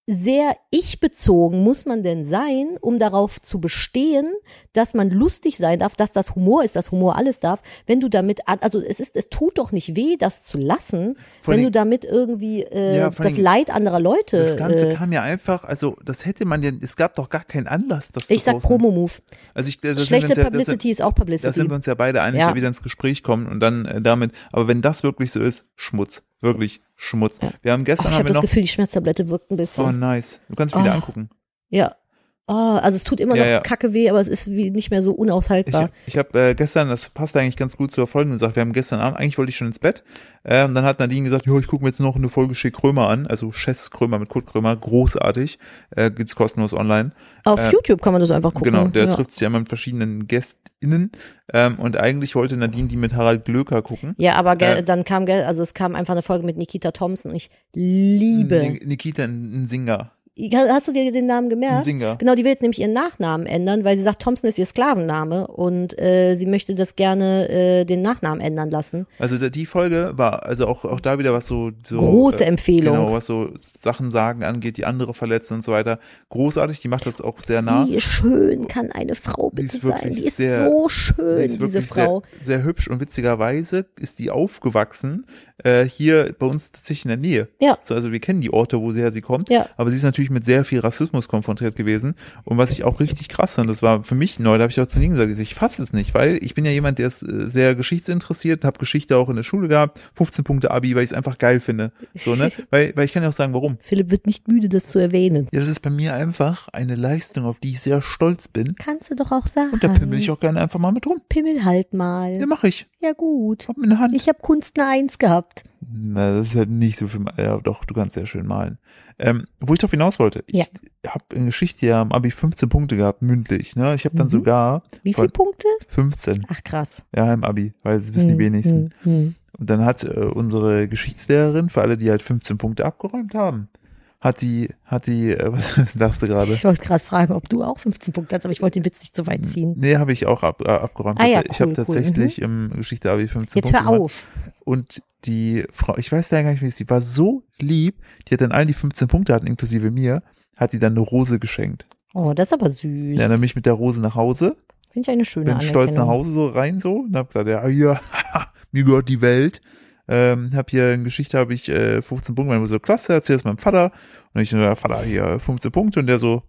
sehr ich-bezogen muss man denn sein, um darauf zu bestehen, dass man lustig sein darf, dass das Humor ist, dass Humor alles darf, wenn du damit, also es tut doch nicht weh, das zu lassen, wenn du damit irgendwie das Leid anderer Leute. Das Ganze kam ja einfach, also das hätte man ja, es gab doch gar keinen Anlass, das ich sag Promo-Move. Also schlechte Publicity ist auch Publicity. Da sind wir uns ja beide einig, ja, wieder ins Gespräch kommen und dann damit, aber wenn das wirklich so ist, Schmutz. Wirklich Schmutz. Ja. Wir haben gestern ich habe das Gefühl, die Schmerztablette wirkt ein bisschen. Oh, nice. Du kannst wieder angucken. Ja. Oh, also es tut immer noch Kacke weh, aber es ist nicht mehr so unaushaltbar. Ich habe gestern, das passt eigentlich ganz gut zur folgenden Sache, wir haben gestern Abend, eigentlich wollte ich schon ins Bett, und dann hat Nadine gesagt, ich gucke mir jetzt noch eine Folge Schick Krömer an, also Chess Krömer mit Kurt Krömer, großartig, gibt's kostenlos online. Auf YouTube kann man das einfach gucken. Genau, der trifft sich ja immer mit verschiedenen GästInnen, und eigentlich wollte Nadine die mit Harald Glöker gucken. Ja, aber dann kam, also es kam einfach eine Folge mit Nikita Thompson und ich liebe. Nikita, ein Singer. Hast du dir den Namen gemerkt? Singer. Genau, die will jetzt nämlich ihren Nachnamen ändern, weil sie sagt, Thompson ist ihr Sklavenname und sie möchte das gerne den Nachnamen ändern lassen. Also die Folge war, also auch da wieder was so große Empfehlung. Genau, was so Sachen sagen angeht, die andere verletzen und so weiter. Großartig, die macht das auch sehr nah. Wie schön kann eine Frau bitte sein? Die ist so schön, diese Frau. Sehr, sehr hübsch und witzigerweise ist die aufgewachsen hier bei uns tatsächlich in der Nähe. Ja. So, also wir kennen die Orte, wo sie kommt, ja, aber sie ist natürlich mit sehr viel Rassismus konfrontiert gewesen und was ich auch richtig krass fand, das war für mich neu, da habe ich auch zu Ihnen gesagt, ich fasse es nicht, weil ich bin ja jemand, der ist sehr geschichtsinteressiert, habe Geschichte auch in der Schule gehabt, 15 Punkte Abi, weil ich es einfach geil finde, so, ne, weil ich kann ja auch sagen, warum. Philipp wird nicht müde, das zu erwähnen. Ja, das ist bei mir einfach eine Leistung, auf die ich sehr stolz bin. Kannst du doch auch sagen. Und da pimmel ich auch gerne einfach mal mit rum. Pimmel halt mal. Ja, mach ich. Ja, gut. Hab mir eine Hand. Ich habe Kunst eine 1 gehabt. Na, das ist halt nicht so viel, ja, doch, du kannst sehr schön malen. Wo ich drauf hinaus wollte, ich habe in Geschichte ja am Abi 15 Punkte gehabt, mündlich, ne? Ich habe dann sogar. Wie viele Punkte? 15. Ach, krass. Ja, im Abi, weil es wissen die wenigsten. Und dann hat unsere Geschichtslehrerin, für alle, die halt 15 Punkte abgeräumt haben, hat die, was lachst du gerade? Ich wollte gerade fragen, ob du auch 15 Punkte hast, aber ich wollte den Witz nicht so weit ziehen. Nee, habe ich auch abgeräumt. Ja, cool, ich habe tatsächlich im Geschichte-Abi 15 Punkte. Jetzt hör auf. Und die Frau, ich weiß ja gar nicht, wie sie war so lieb, die hat dann allen, die 15 Punkte hatten, inklusive mir, hat die dann eine Rose geschenkt. Oh, das ist aber süß. Ja, dann bin ich mit der Rose nach Hause. Finde ich eine schöne Bin stolz nach Hause so rein so und hab gesagt, ja, hier, mir gehört die Welt. Hab hier in Geschichte 15 Punkte, meine so, klasse, erzähl das meinem Vater. Und ich so, ja, Vater, hier 15 Punkte und der so,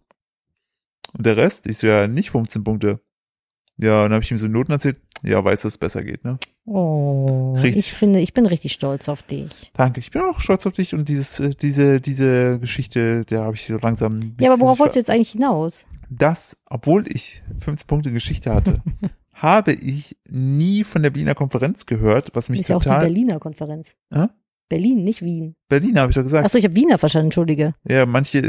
und der Rest? Ich so, ja, nicht 15 Punkte. Ja, und dann habe ich ihm so Noten erzählt, ja, weiß, dass es besser geht, ne? Oh, richtig. Ich bin richtig stolz auf dich. Danke, ich bin auch stolz auf dich und diese Geschichte, der habe ich so langsam. Ja, aber worauf wolltest du jetzt eigentlich hinaus? Das, obwohl ich 15 Punkte Geschichte hatte, habe ich nie von der Berliner Konferenz gehört, was mich ist total. Ist ja auch die Berliner Konferenz. Berlin, nicht Wien. Berlin, habe ich doch gesagt. Achso, ich habe Wiener verstanden, entschuldige. Ja, manche,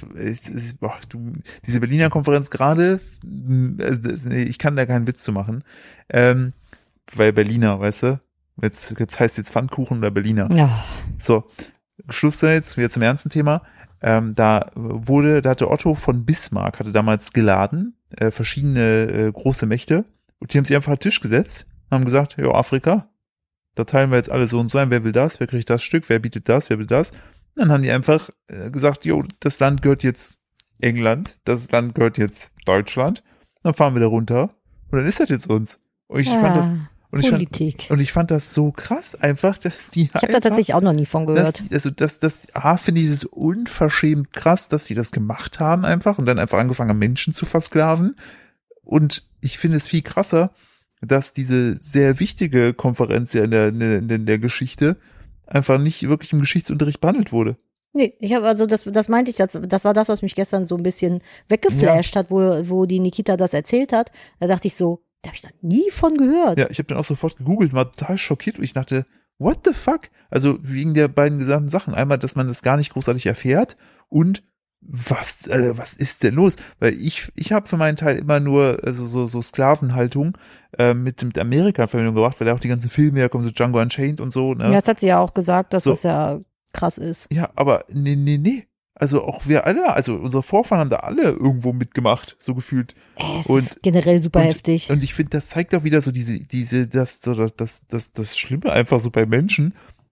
diese Berliner Konferenz gerade, ich kann da keinen Witz zu machen, weil Berliner, weißt du, jetzt heißt jetzt Pfannkuchen oder Berliner. Ja. So, Schluss jetzt, wieder zum ernsten Thema. Da hatte Otto von Bismarck, hatte damals geladen, verschiedene große Mächte, und die haben sich einfach an den Tisch gesetzt, haben gesagt, ja, Afrika, da teilen wir jetzt alle so und so ein, wer will das, wer kriegt das Stück, wer bietet das, wer will das. Und dann haben die einfach gesagt, jo, das Land gehört jetzt England, das Land gehört jetzt Deutschland, dann fahren wir da runter und dann ist das jetzt uns. Und ich fand das, Politik. Ich fand das so krass einfach, dass die Ich habe da tatsächlich auch noch nie von gehört. Finde ich es unverschämt krass, dass die das gemacht haben einfach und dann einfach angefangen haben, Menschen zu versklaven. Und ich finde es viel krasser, dass diese sehr wichtige Konferenz ja in der Geschichte einfach nicht wirklich im Geschichtsunterricht behandelt wurde. Nee, ich habe das meinte ich, das war das, was mich gestern so ein bisschen weggeflasht hat, wo die Nikita das erzählt hat. Da dachte ich so, da habe ich noch nie von gehört. Ja, ich habe dann auch sofort gegoogelt, war total schockiert und ich dachte, what the fuck? Also wegen der beiden gesamten Sachen. Einmal, dass man das gar nicht großartig erfährt und was ist denn los? Weil ich habe für meinen Teil immer nur so Sklavenhaltung mit Amerika in Verbindung gebracht, weil da auch die ganzen Filme herkommen, so Django Unchained und so. Ne? Ja, das hat sie ja auch gesagt, dass das ja krass ist. Ja, aber nee. Also auch wir alle, also unsere Vorfahren haben da alle irgendwo mitgemacht, so gefühlt. Es ist generell super heftig. Und ich finde, das zeigt auch wieder so das Schlimme einfach so bei Menschen,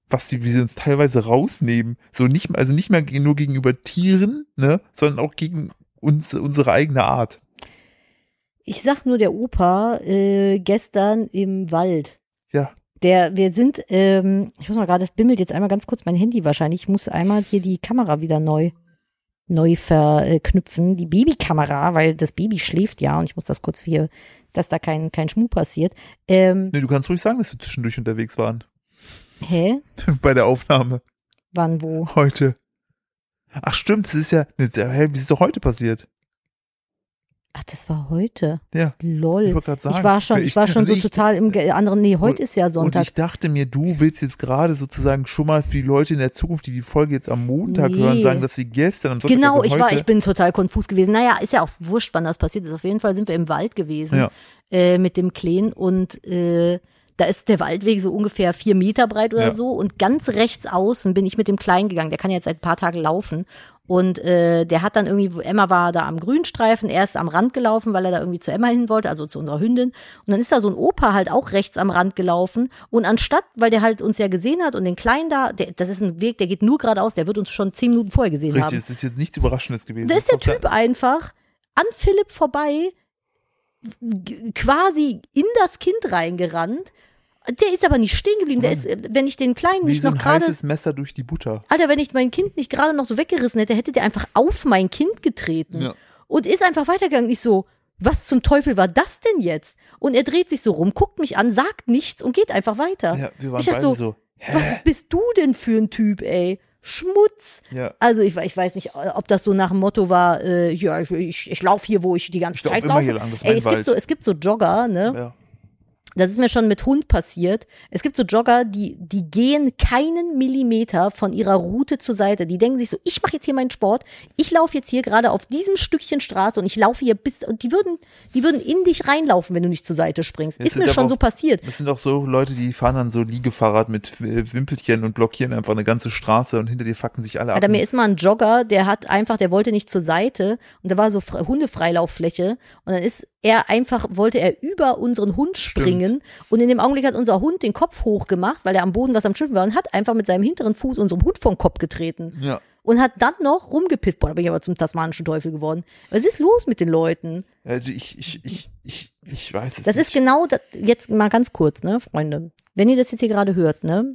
wie sie uns teilweise rausnehmen. So nicht mehr nur gegenüber Tieren, ne, sondern auch gegen uns, unsere eigene Art. Ich sag nur der Opa gestern im Wald. Ja. Wir sind, ich muss mal gerade, das bimmelt jetzt einmal ganz kurz mein Handy wahrscheinlich. Ich muss einmal hier die Kamera wieder neu verknüpfen, die Babykamera, weil das Baby schläft ja und ich muss das kurz hier, dass da kein Schmuh passiert. Nee, du kannst ruhig sagen, dass wir zwischendurch unterwegs waren. Hä? Bei der Aufnahme. Wann, wo? Heute. Ach stimmt, das ist ja, wie ist es doch heute passiert? Ach, das war heute. Ja. Lol. Ich wollte gerade sagen. Ich war schon so total im anderen, nee, heute ist ja Sonntag. Und ich dachte mir, du willst jetzt gerade sozusagen schon mal für die Leute in der Zukunft, die Folge jetzt am Montag hören, sagen, dass wir gestern am Sonntag, genau, also heute, ich bin total konfus gewesen. Naja, ist ja auch wurscht, wann das passiert ist. Auf jeden Fall sind wir im Wald gewesen mit dem Kleinen und da ist der Waldweg so ungefähr 4 Meter breit oder so und ganz rechts außen bin ich mit dem Kleinen gegangen. Der kann jetzt seit ein paar Tagen laufen. Und der hat dann irgendwie, Emma war da am Grünstreifen, er ist am Rand gelaufen, weil er da irgendwie zu Emma hin wollte, also zu unserer Hündin. Und dann ist da so ein Opa halt auch rechts am Rand gelaufen. Und anstatt, weil der halt uns ja gesehen hat und den Kleinen da, das ist ein Weg, der geht nur geradeaus, der wird uns schon 10 Minuten vorher gesehen haben. Richtig, das ist jetzt nichts Überraschendes gewesen. Da ist der Typ einfach an Philipp vorbei, quasi in das Kind reingerannt. Der ist aber nicht stehen geblieben. Der ist, wenn ich den Kleinen wie nicht so noch ein gerade. heißes Messer durch die Butter. Alter, wenn ich mein Kind nicht gerade noch so weggerissen hätte, hätte der einfach auf mein Kind getreten. Ja. Und ist einfach weitergegangen. Ich so, was zum Teufel war das denn jetzt? Und er dreht sich so rum, guckt mich an, sagt nichts und geht einfach weiter. Ja, wir waren ich beide so, hä? Was bist du denn für ein Typ, ey? Schmutz. Ja. Also ich weiß nicht, ob das so nach dem Motto war, ja, ich laufe hier, wo ich die ganze Zeit laufe. Hier lang, das ey, es gibt so Jogger, ne? Ja. Das ist mir schon mit Hund passiert. Es gibt so Jogger, die gehen keinen Millimeter von ihrer Route zur Seite. Die denken sich so, ich mache jetzt hier meinen Sport, ich laufe jetzt hier gerade auf diesem Stückchen Straße und ich laufe hier und die würden in dich reinlaufen, wenn du nicht zur Seite springst. Ist mir schon so passiert. Das sind auch so Leute, die fahren dann so Liegefahrrad mit Wimpelchen und blockieren einfach eine ganze Straße und hinter dir fucken sich alle ab. Alter, mir ist mal ein Jogger, der wollte nicht zur Seite und da war so Hundefreilauffläche und dann wollte er über unseren Hund springen. Stimmt. Und in dem Augenblick hat unser Hund den Kopf hochgemacht, weil er am Boden was am Schiffen war und hat einfach mit seinem hinteren Fuß unserem Hund vom Kopf getreten. Ja. Und hat dann noch rumgepisst. Boah, da bin ich aber zum tasmanischen Teufel geworden. Was ist los mit den Leuten? Also ich weiß es das nicht. Ist genau das, jetzt mal ganz kurz, ne, Freunde. Wenn ihr das jetzt hier gerade hört, ne,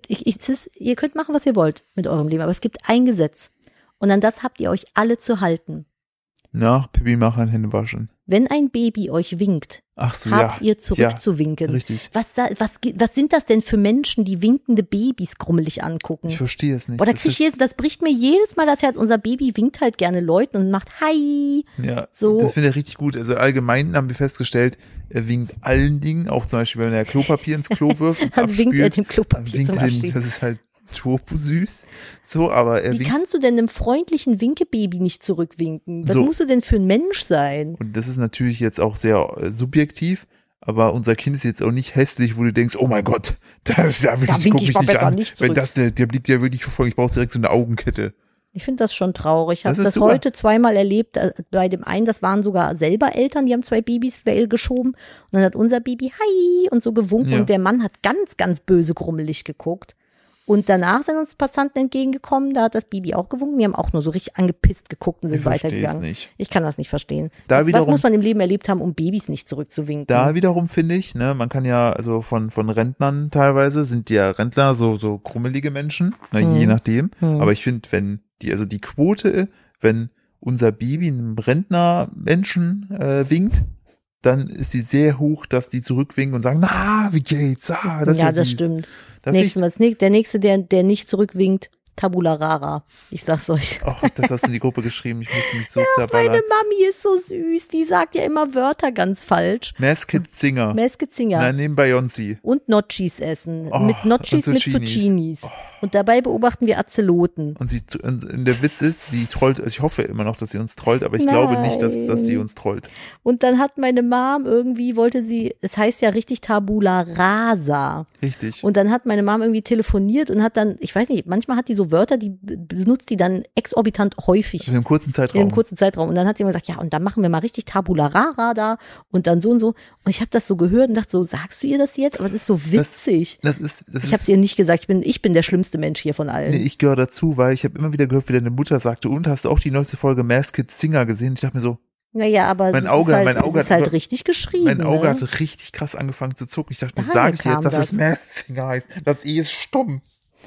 ihr könnt machen, was ihr wollt mit eurem Leben, aber es gibt ein Gesetz. Und an das habt ihr euch alle zu halten. Nach Pipi machen, Hände waschen. Wenn ein Baby euch winkt, habt ihr zurückzuwinken. Ja, richtig. Was sind das denn für Menschen, die winkende Babys grummelig angucken? Ich verstehe es nicht. Boah, das bricht mir jedes Mal das Herz. Unser Baby winkt halt gerne Leuten und macht Hi. Ja, so. Das finde ich richtig gut. Also allgemein haben wir festgestellt, er winkt allen Dingen, auch zum Beispiel, wenn er Klopapier ins Klo wirft und dann winkt er dem Klopapier zum Abschied. Das ist halt turbo süß. So, aber Wie kannst du denn einem freundlichen Winkebaby nicht zurückwinken? Was musst du denn für ein Mensch sein? Und das ist natürlich jetzt auch sehr subjektiv, aber unser Kind ist jetzt auch nicht hässlich, wo du denkst, oh mein Gott, da guck ich nicht an. Wenn das, der blickt ja wirklich verfolgt, ich brauche direkt so eine Augenkette. Ich finde das schon traurig. Ich habe das heute zweimal erlebt. Bei dem einen, das waren sogar selber Eltern, die haben 2 Babys geschoben. Und dann hat unser Baby Hi und so gewunken und der Mann hat ganz, ganz böse grummelig geguckt. Und danach sind uns Passanten entgegengekommen, da hat das Baby auch gewunken. Die haben auch nur so richtig angepisst geguckt und sind weitergegangen. Nicht. Ich kann das nicht verstehen. Was muss man im Leben erlebt haben, um Babys nicht zurückzuwinken? Da wiederum finde ich, ne, man kann ja, also von Rentnern teilweise sind ja Rentner so krummelige Menschen, je nachdem. Aber ich finde, wenn die Quote, wenn unser Baby einem Rentnermenschen winkt, dann ist sie sehr hoch, dass die zurückwinken und sagen, na, wie geht's? Das stimmt. Der nächste, der nicht zurückwinkt, Tabula Rara. Ich sag's euch. Oh, das hast du in die Gruppe geschrieben. Ich musste mich so zerballern. Meine Mami ist so süß. Die sagt ja immer Wörter ganz falsch. Masked Singer. Nein, neben Beyoncé. Und Notchis essen. Mit Notchis mit Zucchinis. Oh. Und dabei beobachten wir Azeloten. Und der Witz ist, sie trollt, also ich hoffe immer noch, dass sie uns trollt, aber ich glaube nicht, dass sie uns trollt. Und dann hat meine Mom es heißt ja richtig Tabula Rasa. Richtig. Und dann hat meine Mom irgendwie telefoniert und hat dann, ich weiß nicht, manchmal hat die so so Wörter, die benutzt die dann exorbitant häufig. Also in einem kurzen Zeitraum. In einem kurzen Zeitraum. Und dann hat sie immer gesagt, ja, und dann machen wir mal richtig Tabula Rara da und dann so und so. Und ich habe das so gehört und dachte so, sagst du ihr das jetzt? Aber es ist so witzig. Ich habe es ihr nicht gesagt. Ich bin der schlimmste Mensch hier von allen. Nee, ich gehöre dazu, weil ich habe immer wieder gehört, wie deine Mutter sagte, und hast du auch die neueste Folge Masked Singer gesehen? Ich dachte mir so, naja, aber mein Auge ist halt richtig geschrieben. Mein Auge ne? hat richtig krass angefangen zu zucken. Ich dachte mir, Daher sage ich kam jetzt, dass das. es Masked Singer heißt. Das I ist stumm.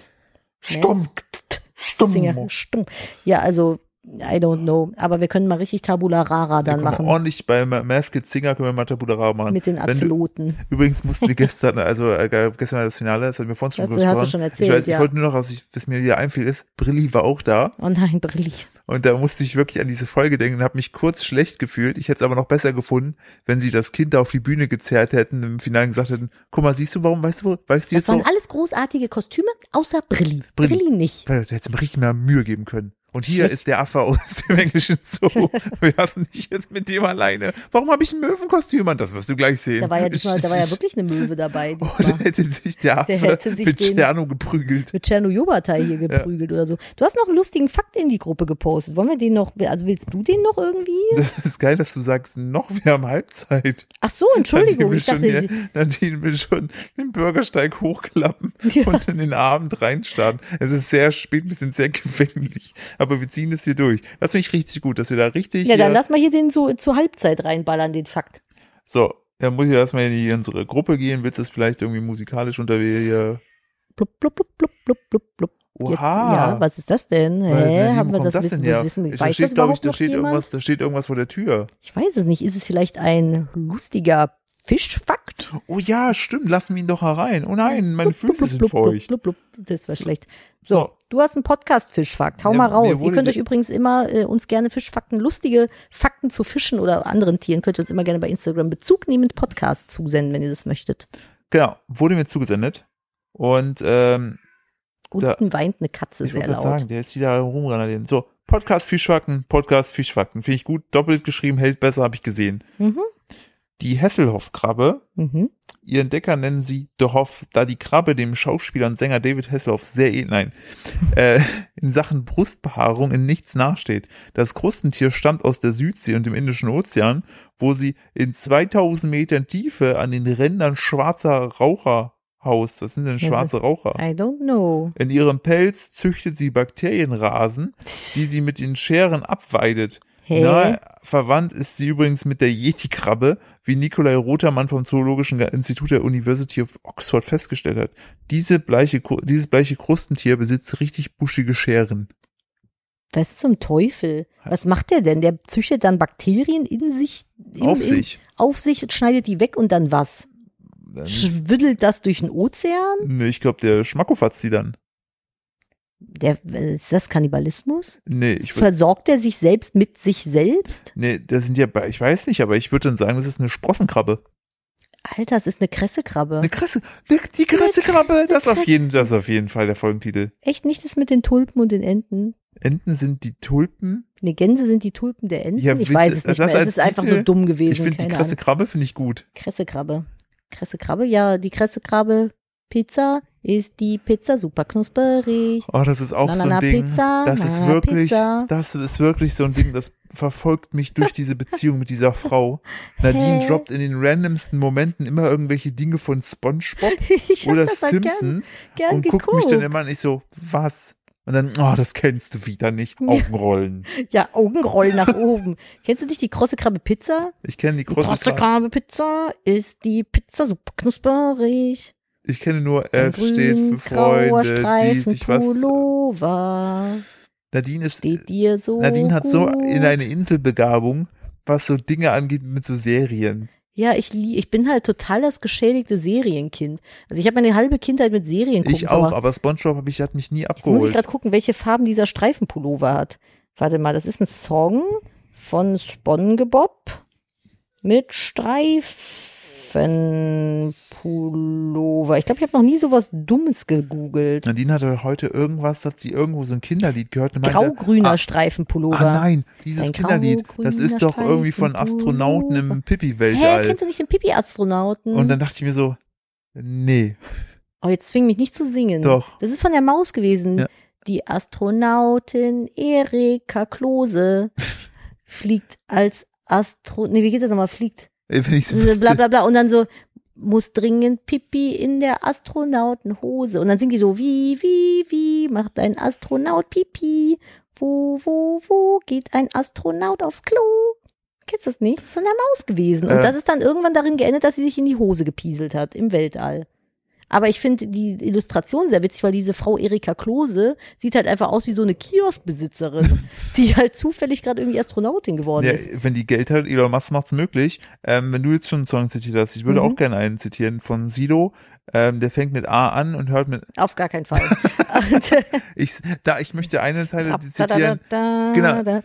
Stumm. Ja, also, I don't know. Aber wir können mal richtig Tabula Rara dann machen. Ordentlich bei Masked Singer können wir mal Tabula Rara machen. Mit den Azeloten. Übrigens mussten wir gestern war das Finale, das hatten wir vorhin schon gesprochen. Hast du schon erzählt, ich wollte nur noch, was mir wieder einfiel, ist, Brilli war auch da. Oh nein, Brilli. Und da musste ich wirklich an diese Folge denken und habe mich kurz schlecht gefühlt. Ich hätte es aber noch besser gefunden, wenn sie das Kind da auf die Bühne gezerrt hätten, im Finale gesagt hätten, guck mal, siehst du, weißt du jetzt Das waren alles großartige Kostüme, außer Brilli. Brilli nicht. Da hättest du mir richtig mal Mühe geben können. Und hier ist der Affe aus dem englischen Zoo. Wir lassen dich jetzt mit dem alleine. Warum habe ich ein Möwenkostüm an? Das wirst du gleich sehen. Da war ja wirklich eine Möwe dabei. Oh, da hätte sich der Affe mit Tscherno geprügelt. Mit Tscherno Jobatai hier geprügelt oder so. Du hast noch einen lustigen Fakt in die Gruppe gepostet. Wollen wir den noch, also willst du den noch irgendwie? Das ist geil, dass du sagst, wir haben Halbzeit. Ach so, Entschuldigung. Nadine will schon den Bürgersteig hochklappen und in den Abend reinstarten. Es ist sehr spät, wir sind sehr gefänglich. Aber wir ziehen es hier durch. Das finde ich richtig gut, dass wir da richtig. Ja, dann lass mal hier den so zur Halbzeit reinballern, den Fakt. So, dann muss ich erstmal in unsere Gruppe gehen. Willst du es vielleicht irgendwie musikalisch unter hier? Blub, blub, blub, blub, blub, blub, blub. Oha. Jetzt, ja, was ist das denn? Haben wir das wissen? Weiß das überhaupt noch jemand? Da steht irgendwas vor der Tür. Ich weiß es nicht. Ist es vielleicht ein lustiger Fischfakt? Oh ja, stimmt. Lassen wir ihn doch herein. Oh nein, meine Füße sind feucht. Das war schlecht. So, du hast einen Podcast-Fischfakt. Hau mal raus. Ihr könnt euch übrigens immer uns gerne Fischfakten, lustige Fakten zu Fischen oder anderen Tieren, könnt ihr uns immer gerne bei Instagram bezugnehmend Podcast zusenden, wenn ihr das möchtet. Genau, wurde mir zugesendet. Und unten weint eine Katze sehr laut. Ich wollte sagen, der ist wieder rumrennen. So, Podcast-Fischfakten. Finde ich gut. Doppelt geschrieben, hält besser, habe ich gesehen. Mhm. Die Hasselhoff-Krabbe, ihr Entdecker nennen sie De Hoff, da die Krabbe dem Schauspieler und Sänger David Hasselhoff sehr in Sachen Brustbehaarung in nichts nachsteht. Das Krustentier stammt aus der Südsee und dem Indischen Ozean, wo sie in 2000 Metern Tiefe an den Rändern schwarzer Raucher haust. Was sind denn schwarze Raucher? I don't know. In ihrem Pelz züchtet sie Bakterienrasen, die sie mit den Scheren abweidet. Nahe verwandt ist sie übrigens mit der Yeti-Krabbe, wie Nikolai Rotermann vom Zoologischen Institut der University of Oxford festgestellt hat. Dieses bleiche Krustentier besitzt richtig buschige Scheren. Was zum Teufel? Was macht der denn? Der züchtet dann Bakterien in sich? Auf sich und schneidet die weg und dann was? Schwiddelt das durch den Ozean? Nee, ich glaube, der schmackofatzt die dann. Ist das Kannibalismus? Nee, versorgt er sich selbst mit sich selbst? Nee, das sind ja, ich weiß nicht, aber ich würde dann sagen, das ist eine Sprossenkrabbe. Alter, es ist eine Kressekrabbe. Die Kressekrabbe, das ist auf jeden Fall der Folgentitel. Echt nicht das mit den Tulpen und den Enten? Enten sind die Tulpen? Nee, Gänse sind die Tulpen der Enten? Ja, ich weiß es nicht mehr, es ist einfach nur dumm gewesen. Ich finde die Kressekrabbe finde ich gut. Kressekrabbe, ja, die Kressekrabbe Pizza ist die Pizza super knusperig. Oh, das ist auch so ein Ding. Pizza, das ist wirklich so ein Ding, das verfolgt mich durch diese Beziehung mit dieser Frau. Nadine droppt in den randomsten Momenten immer irgendwelche Dinge von SpongeBob oder Simpsons gern und guckt mich dann immer an, ich so, was? Und dann, das kennst du wieder nicht. Augenrollen. Ja, Augenrollen nach oben. Kennst du nicht die krosse Krabbe Pizza? Ich kenne die krosse Krabbe Pizza ist die Pizza super knusperig. Ich kenne nur F steht für Freunde, die sich was. Nadine hat so in eine Inselbegabung, was so Dinge angeht mit so Serien. Ja, ich bin halt total das geschädigte Serienkind. Also ich habe meine halbe Kindheit mit Serien gucken. Ich auch, aber SpongeBob hat mich nie abgeholt. Jetzt muss ich gerade gucken, welche Farben dieser Streifenpullover hat. Warte mal, das ist ein Song von SpongeBob mit Streifenpullover. Ich glaube, ich habe noch nie sowas Dummes gegoogelt. Nadine hatte heute hat sie irgendwo so ein Kinderlied gehört. Grau-grüner Streifenpullover. Nein, dieses Kinderlied, das ist doch irgendwie von Astronauten im Pipi-Weltall. Kennst du nicht den Pipi-Astronauten? Und dann dachte ich mir so, nee. Oh, jetzt zwing mich nicht zu singen. Doch. Das ist von der Maus gewesen. Ja. Die Astronautin Erika Klose fliegt als wie geht das nochmal? Fliegt. Wenn ich's Bla bla bla. Und dann so, muss dringend Pipi in der Astronautenhose. Und dann singen die so, wie, macht ein Astronaut Pipi? Wo geht ein Astronaut aufs Klo? Kennst du das nicht? Das ist so eine Maus gewesen. Und das ist dann irgendwann darin geendet, dass sie sich in die Hose gepieselt hat im Weltall. Aber ich finde die Illustration sehr witzig, weil diese Frau Erika Klose sieht halt einfach aus wie so eine Kioskbesitzerin, die halt zufällig gerade irgendwie Astronautin geworden ist. Wenn die Geld hat, Elon Musk macht's möglich. Wenn du jetzt schon einen Song zitiert hast, ich würde auch gerne einen zitieren von Sido. Der fängt mit A an und hört mit... Auf gar keinen Fall. Ich möchte eine Zeile zitieren. Genau.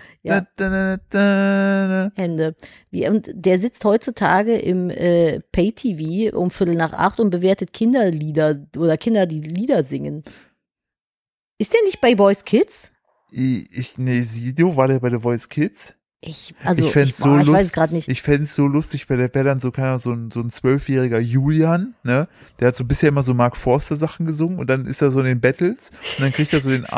Ja. Ende. Und der sitzt heutzutage im Pay-TV um 7:45 und bewertet Kinderlieder oder Kinder, die Lieder singen. Ist der nicht bei Boys Kids? Sido, war der bei The Voice Kids? Ich weiß es gerade nicht. Ich fände es so lustig, bei der wäre dann so so ein 12-jähriger Julian, ne? Der hat so bisher immer so Mark Forster Sachen gesungen und dann ist er so in den Battles und dann kriegt er so den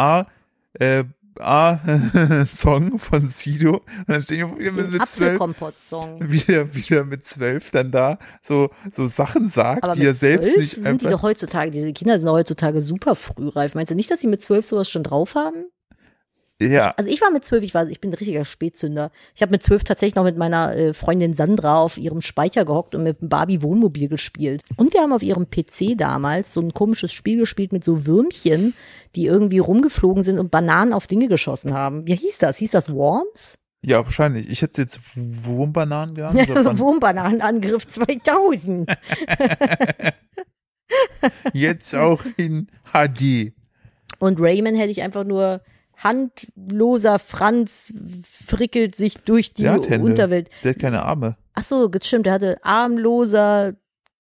Song von Sido und dann stehen wir mit 12 wieder mit 12 dann da so Sachen sagt, aber die er selbst nicht sind die doch heutzutage, diese Kinder sind doch heutzutage super frühreif. Meinst du nicht, dass sie mit 12 sowas schon drauf haben? Ja. Also ich war mit 12, ich bin ein richtiger Spätzünder. Ich habe mit 12 tatsächlich noch mit meiner Freundin Sandra auf ihrem Speicher gehockt und mit dem Barbie-Wohnmobil gespielt. Und wir haben auf ihrem PC damals so ein komisches Spiel gespielt mit so Würmchen, die irgendwie rumgeflogen sind und Bananen auf Dinge geschossen haben. Wie hieß das? Hieß das Worms? Ja, wahrscheinlich. Ich hätte jetzt Wurmbananen genannt. Wurmbananenangriff 2000. Jetzt auch in HD. Und Rayman hätte ich einfach nur handloser Franz frickelt sich durch die Unterwelt. Der hat keine Arme. Ach so, stimmt, der hatte armloser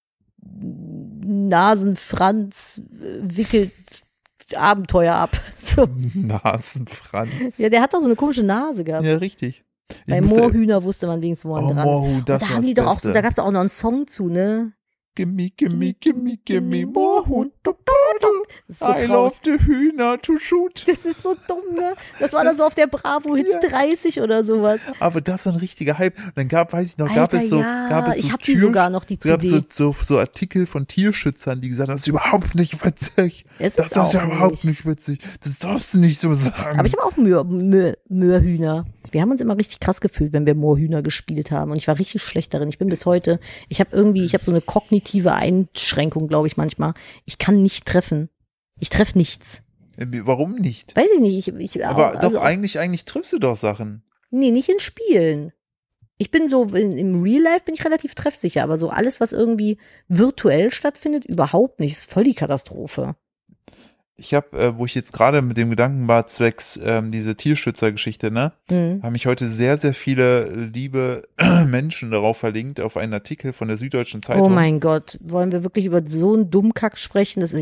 Nasenfranz wickelt Abenteuer ab. So. Nasenfranz. Ja, der hat doch so eine komische Nase gehabt. Ja, richtig. Bei Moorhühner wusste man wenigstens, wo man dran ist. Das da haben die doch auch, da gab es auch noch einen Song zu, ne? Gimme, Moorhuhn. I love the Hühner to shoot. Das ist so dumm, ne? Das war dann so auf der Bravo Hits 30 oder sowas. Aber das war ein richtiger Hype. Dann gab es so ich hab die sogar noch, die CD. Gab so Artikel von Tierschützern, die gesagt haben, das ist überhaupt nicht witzig. Das ist überhaupt nicht witzig. Das darfst du nicht so sagen. Aber ich habe auch Moorhühner. Wir haben uns immer richtig krass gefühlt, wenn wir Moorhühner gespielt haben. Und ich war richtig schlecht darin. Ich bin bis heute, ich habe so eine kognitive Einschränkung, glaube ich, manchmal. Ich kann nicht treffen. Ich treffe nichts. Warum nicht? Weiß ich nicht. Aber doch, eigentlich triffst du doch Sachen. Nee, nicht in Spielen. Ich bin so, im Real Life bin ich relativ treffsicher, aber so alles, was irgendwie virtuell stattfindet, überhaupt nicht. Ist voll die Katastrophe. Ich habe, wo ich jetzt gerade mit dem Gedanken war, zwecks diese Tierschützergeschichte, ne, haben mich heute sehr, sehr viele liebe Menschen darauf verlinkt, auf einen Artikel von der Süddeutschen Zeitung. Oh mein Gott, wollen wir wirklich über so einen Dummkack sprechen? Ich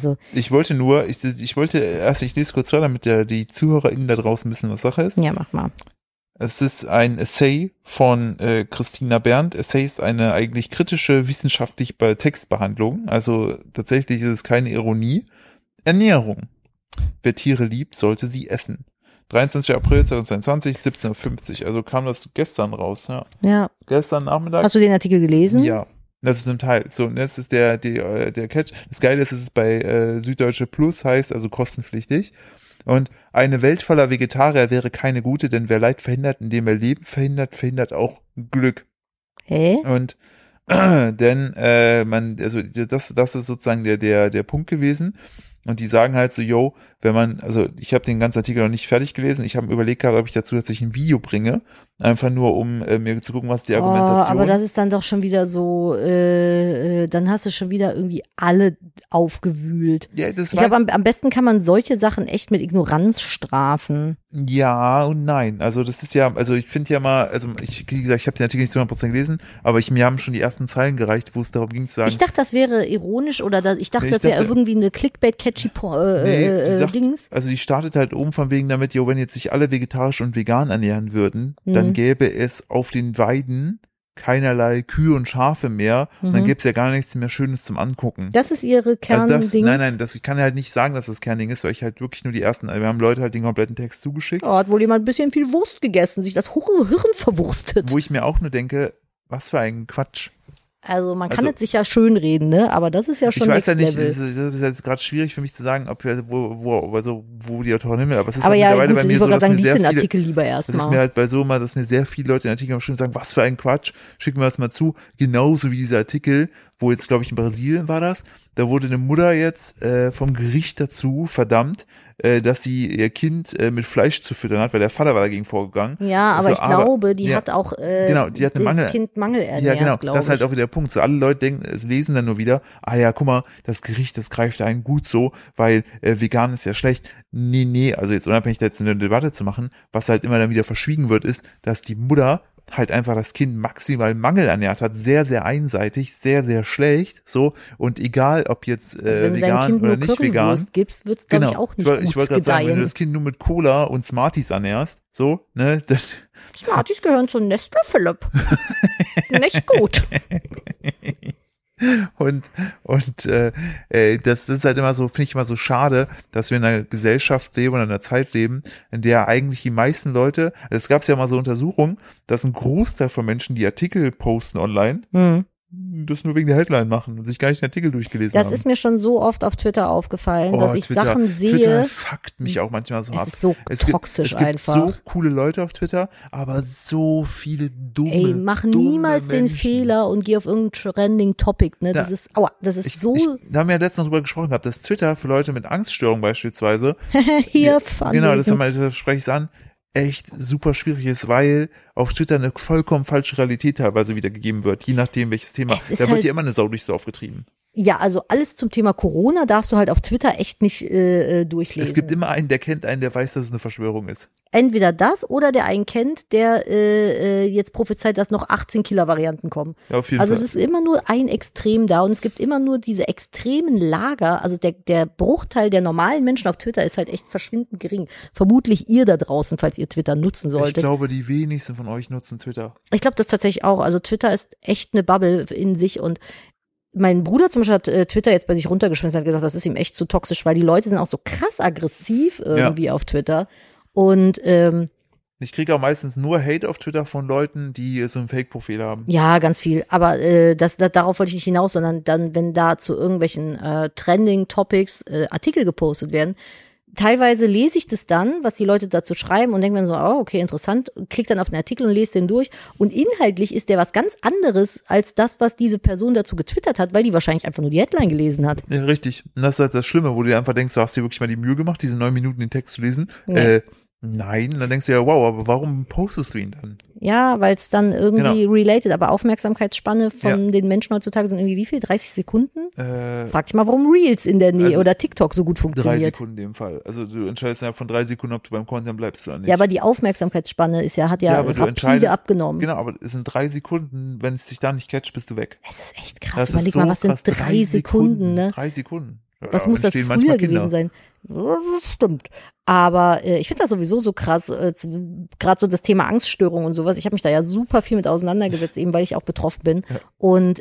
lese kurz vor, damit die ZuhörerInnen da draußen wissen, was Sache ist. Ja, mach mal. Es ist ein Essay von Christina Berndt. Essay ist eine eigentlich kritische wissenschaftliche Textbehandlung, also tatsächlich ist es keine Ironie. Ernährung. Wer Tiere liebt, sollte sie essen. 23. April 2022, 17:50 Uhr. Also kam das gestern raus, ja. Ja. Gestern Nachmittag. Hast du den Artikel gelesen? Ja. Das ist ein Teil. So, und das ist der Catch. Das Geile ist, es ist bei Süddeutsche Plus, heißt also kostenpflichtig. Und eine Welt voller Vegetarier wäre keine gute, denn wer Leid verhindert, indem er Leben verhindert, verhindert auch Glück. Hä? Und denn das ist sozusagen der Punkt gewesen. Und die sagen halt so, ich habe den ganzen Artikel noch nicht fertig gelesen. Ich habe überlegt gehabt, ob ich dazu tatsächlich ein Video bringe. Einfach nur, um mir zu gucken, was die Argumentation. Aber das ist dann doch schon wieder so, dann hast du schon wieder irgendwie alle aufgewühlt. Ja, ich glaube, am besten kann man solche Sachen echt mit Ignoranz strafen. Ja und nein. Also das ist ja, ich finde ja mal, wie gesagt, ich habe den Artikel nicht zu 100% gelesen, aber mir haben schon die ersten Zeilen gereicht, wo es darum ging zu sagen. Ich dachte, das wäre ironisch oder das wäre irgendwie eine Clickbait-catchy Dings. Also die startet halt oben von wegen damit, wenn jetzt sich alle vegetarisch und vegan ernähren würden, dann gäbe es auf den Weiden keinerlei Kühe und Schafe mehr. Und dann gibt's ja gar nichts mehr Schönes zum Angucken. Das ist ihre Kernding. Nein, ich kann halt nicht sagen, dass das Kernding ist, weil ich halt wirklich nur wir haben Leute halt den kompletten Text zugeschickt. Oh, hat wohl jemand ein bisschen viel Wurst gegessen, sich das Hirn verwurstet. Wo ich mir auch nur denke, was für ein Quatsch. Also man kann es sich ja schönreden, ne? Aber das ist ja schon Next Level. Ich weiß ja nicht, das ist jetzt gerade schwierig für mich zu sagen, wo die Autorin hin will, aber es ist aber halt ja, mittlerweile gut, bei mir ich so, wollte dass sagen, mir lies sehr den viele, Artikel lieber erstmal. das ist mir halt bei so mal, dass mir sehr viele Leute in Artikeln geschrieben sagen, was für ein Quatsch, schick mir das mal zu, genauso wie dieser Artikel, wo jetzt, glaube ich, in Brasilien war das, da wurde eine Mutter jetzt vom Gericht dazu verdammt, dass sie ihr Kind mit Fleisch zu füttern hat, weil der Vater war dagegen vorgegangen. Ja, aber ich glaube, die hat auch genau, die hat das Kind Mangel ernährt, ja, genau, glaube ich. das ist halt auch wieder der Punkt. So, alle Leute denken, es lesen dann nur wieder, guck mal, das Gericht, das greift einen gut so, weil vegan ist ja schlecht. Nee, also jetzt unabhängig jetzt eine Debatte zu machen, was halt immer dann wieder verschwiegen wird, ist, dass die Mutter halt einfach das Kind maximal Mangel ernährt hat, sehr, sehr einseitig, sehr, sehr schlecht, so, und egal, ob jetzt wenn vegan oder nicht vegan. Currywurst gibst, wird's glaube ich auch nicht gut Ich wollte gerade sagen, wenn du das Kind nur mit Cola und Smarties ernährst, so, ne, Smarties gehören zu Nestle, Philipp. Nicht gut. Und das ist halt immer so, finde ich immer so schade, dass wir in einer Gesellschaft leben oder in einer Zeit leben, in der eigentlich die meisten Leute, es gab ja mal so Untersuchungen, dass ein Großteil von Menschen, die Artikel posten online, das nur wegen der Headline machen und sich gar nicht den Artikel durchgelesen haben. Das ist mir schon so oft auf Twitter aufgefallen, dass ich Twitter, Sachen sehe. Twitter fuckt mich auch manchmal so ab. Es ist so toxisch einfach. Es gibt so coole Leute auf Twitter, aber so viele dumme mach niemals Menschen. den Fehler und geh auf irgendein trending Topic, ne? Das ist so. Da haben wir ja letztens noch drüber gesprochen gehabt, dass Twitter für Leute mit Angststörungen beispielsweise hier genau, das spreche ich an, echt super schwierig ist, weil auf Twitter eine vollkommen falsche Realität teilweise wiedergegeben wird, je nachdem welches Thema. Da wird ja immer eine Sau durchs Dorf getrieben. Ja, also alles zum Thema Corona darfst du halt auf Twitter echt nicht durchlesen. Es gibt immer einen, der kennt einen, der weiß, dass es eine Verschwörung ist. Entweder das oder der einen kennt, der jetzt prophezeit, dass noch 18-Killer-Varianten kommen. Ja, auf jeden Fall. Also es ist immer nur ein Extrem da und es gibt immer nur diese extremen Lager. Also der Bruchteil der normalen Menschen auf Twitter ist halt echt verschwindend gering. Vermutlich ihr da draußen, falls ihr Twitter nutzen solltet. Ich glaube, die wenigsten von euch nutzen Twitter. Ich glaube das tatsächlich auch. Also Twitter ist echt eine Bubble in sich und mein Bruder zum Beispiel hat Twitter jetzt bei sich runtergeschmissen und hat gesagt, das ist ihm echt zu toxisch, weil die Leute sind auch so krass aggressiv irgendwie auf Twitter. Und ich kriege auch meistens nur Hate auf Twitter von Leuten, die so ein Fake-Profil haben. Ja, ganz viel. Aber darauf wollte ich nicht hinaus, sondern dann, wenn da zu irgendwelchen Trending-Topics Artikel gepostet werden, teilweise lese ich das dann, was die Leute dazu schreiben und denke dann so, oh, okay, interessant, klick dann auf den Artikel und lese den durch und inhaltlich ist der was ganz anderes als das, was diese Person dazu getwittert hat, weil die wahrscheinlich einfach nur die Headline gelesen hat. Ja, richtig. Und das ist halt das Schlimme, wo du dir einfach denkst, du hast dir wirklich mal die Mühe gemacht, diese 9 Minuten den Text zu lesen. Nee. Nein, dann denkst du ja, wow, aber warum postest du ihn dann? Ja, weil es dann irgendwie related, aber Aufmerksamkeitsspanne von den Menschen heutzutage sind irgendwie wie viel? 30 Sekunden? Frag dich mal, warum Reels in der Nähe oder TikTok so gut funktioniert. 3 Sekunden in dem Fall. Also du entscheidest ja von 3 Sekunden, ob du beim Content bleibst oder nicht. Ja, aber die Aufmerksamkeitsspanne hat ja rapide abgenommen. Genau, aber es sind 3 Sekunden, wenn es dich da nicht catcht, bist du weg. Es ist echt krass. Überleg mal, was sind 3 Sekunden, ne? 3 Sekunden. Was muss das früher gewesen sein? Stimmt. Aber ich finde das sowieso so krass, gerade so das Thema Angststörung und sowas. Ich habe mich da ja super viel mit auseinandergesetzt, eben weil ich auch betroffen bin. Ja. Und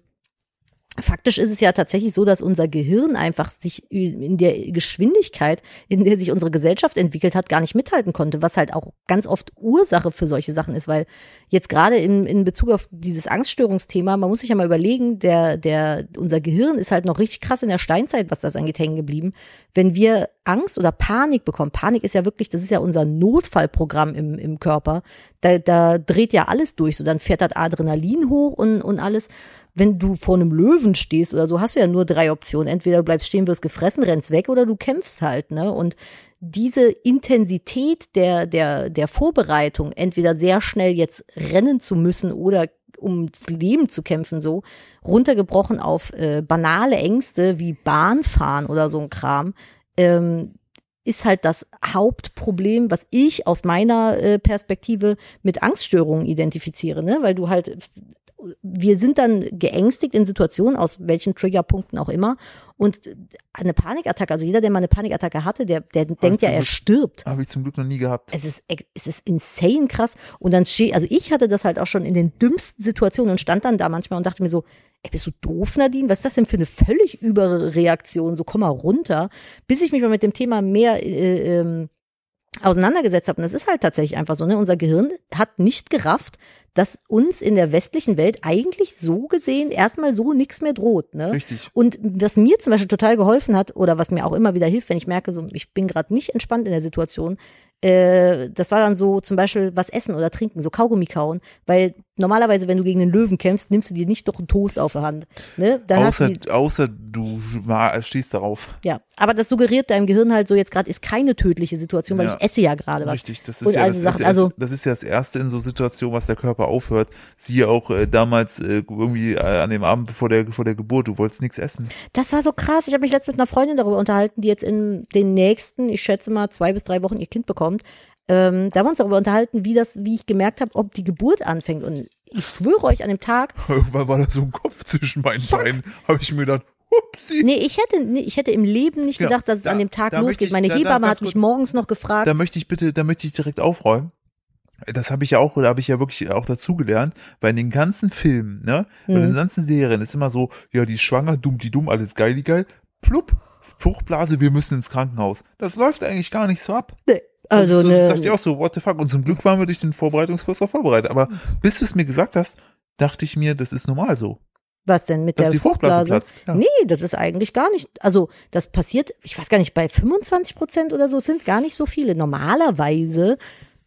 faktisch ist es ja tatsächlich so, dass unser Gehirn einfach sich in der Geschwindigkeit, in der sich unsere Gesellschaft entwickelt hat, gar nicht mithalten konnte, was halt auch ganz oft Ursache für solche Sachen ist, weil jetzt gerade in Bezug auf dieses Angststörungsthema, man muss sich ja mal überlegen, unser Gehirn ist halt noch richtig krass in der Steinzeit, was das angeht, hängen geblieben. Wenn wir Angst oder Panik bekommen, Panik ist ja wirklich, das ist ja unser Notfallprogramm im Körper, da dreht ja alles durch, so dann fährt das Adrenalin hoch und alles. Wenn du vor einem Löwen stehst oder so, hast du ja nur 3 Optionen. Entweder du bleibst stehen, wirst gefressen, rennst weg oder du kämpfst halt, ne? Und diese Intensität der Vorbereitung, entweder sehr schnell jetzt rennen zu müssen oder ums Leben zu kämpfen, so, runtergebrochen auf banale Ängste wie Bahnfahren oder so ein Kram, ist halt das Hauptproblem, was ich aus meiner Perspektive mit Angststörungen identifiziere, ne? Weil du halt wir sind dann geängstigt in Situationen, aus welchen Triggerpunkten auch immer. Und eine Panikattacke, also jeder, der mal eine Panikattacke hatte, der denkt ja, er stirbt. Habe ich zum Glück noch nie gehabt. Es ist insane krass. Und dann also ich hatte das halt auch schon in den dümmsten Situationen und stand dann da manchmal und dachte mir so, ey, bist du doof, Nadine? Was ist das denn für eine völlig Überreaktion? So, komm mal runter. Bis ich mich mal mit dem Thema mehr auseinandergesetzt habe. Und das ist halt tatsächlich einfach so, ne? Unser Gehirn hat nicht gerafft, dass uns in der westlichen Welt eigentlich so gesehen erstmal so nichts mehr droht, ne? Richtig. Und was mir zum Beispiel total geholfen hat oder was mir auch immer wieder hilft, wenn ich merke, so, ich bin gerade nicht entspannt in der Situation, das war dann so zum Beispiel was essen oder trinken, so Kaugummi kauen, weil normalerweise, wenn du gegen den Löwen kämpfst, nimmst du dir nicht doch einen Toast auf der Hand. Ne? Dann außer du stehst darauf. Ja, aber das suggeriert deinem Gehirn halt so, jetzt gerade ist keine tödliche Situation, weil ich esse ja gerade was. Richtig, das ist das ist ja das Erste in so Situationen, was der Körper aufhört. Siehe auch damals irgendwie an dem Abend vor der Geburt, du wolltest nichts essen. Das war so krass. Ich habe mich letztens mit einer Freundin darüber unterhalten, die jetzt in den nächsten, ich schätze mal 2 bis 3 Wochen ihr Kind bekommt. Da haben wir uns darüber unterhalten, wie ich gemerkt habe, ob die Geburt anfängt. Und ich schwöre euch, an dem Tag. Irgendwann war da so ein Kopf zwischen meinen Beinen, habe ich mir gedacht, upsie. Nee, ich hätte im Leben nicht gedacht, dass es an dem Tag losgeht. Meine Hebamme hat mich morgens noch gefragt. Da möchte ich direkt aufräumen. Das habe ich ja auch, da habe ich ja wirklich auch dazugelernt, weil in den ganzen Filmen, ne, in den ganzen Serien ist immer so, ja, die ist schwanger, dumm, alles geil, plupp, Fruchtblase, wir müssen ins Krankenhaus. Das läuft eigentlich gar nicht so ab. Nee. Also das dachte ich auch so, what the fuck? Und zum Glück waren wir durch den Vorbereitungskurs auch vorbereitet. Aber bis du es mir gesagt hast, dachte ich mir, das ist normal so. Was denn mit der Fruchtblase platzt? Ja. Nee, das ist eigentlich gar nicht. Also das passiert, ich weiß gar nicht, bei 25% oder so sind gar nicht so viele. Normalerweise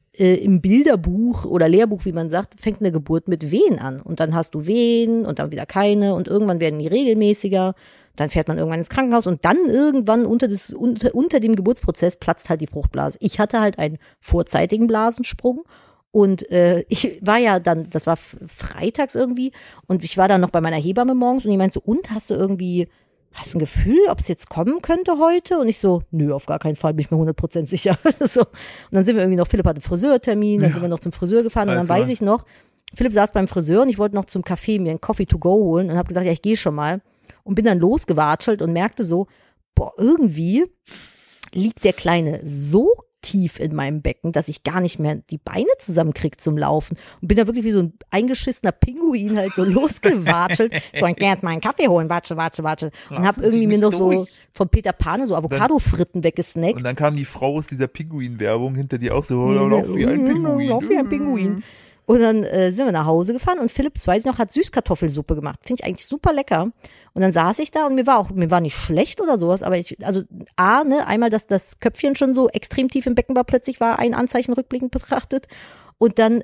im Bilderbuch oder Lehrbuch, wie man sagt, fängt eine Geburt mit Wehen an. Und dann hast du Wehen und dann wieder keine und irgendwann werden die regelmäßiger. Dann fährt man irgendwann ins Krankenhaus und dann irgendwann unter dem Geburtsprozess platzt halt die Fruchtblase. Ich hatte halt einen vorzeitigen Blasensprung und ich war ja dann, das war freitags irgendwie und ich war dann noch bei meiner Hebamme morgens und die meinte so, und hast du ein Gefühl, ob es jetzt kommen könnte heute? Und ich so, nö, auf gar keinen Fall, bin ich mir 100% sicher. So. Und dann sind wir irgendwie noch, Philipp hatte einen Friseurtermin, dann sind wir noch zum Friseur gefahren und dann weiß ich noch, Philipp saß beim Friseur und ich wollte noch zum Café mir einen Coffee to go holen und habe gesagt, ja, ich gehe schon mal. Und bin dann losgewatschelt und merkte so, boah, irgendwie liegt der Kleine so tief in meinem Becken, dass ich gar nicht mehr die Beine zusammenkriege zum Laufen. Und bin da wirklich wie so ein eingeschissener Pinguin halt so losgewatschelt. So, ich gehe jetzt mal einen Kaffee holen, watschel. Und habe irgendwie mir noch so von Peter Pane so Avocado-Fritten weggesnackt. Und dann kam die Frau aus dieser Pinguin-Werbung hinter dir auch so, lauf wie ein Pinguin. Lauf wie ein Pinguin. Und dann sind wir nach Hause gefahren und Philipp, weiß ich noch, hat Süßkartoffelsuppe gemacht. Finde ich eigentlich super lecker. Und dann saß ich da und mir war nicht schlecht oder sowas, aber einmal, dass das Köpfchen schon so extrem tief im Becken war, plötzlich war ein Anzeichen rückblickend betrachtet. Und dann,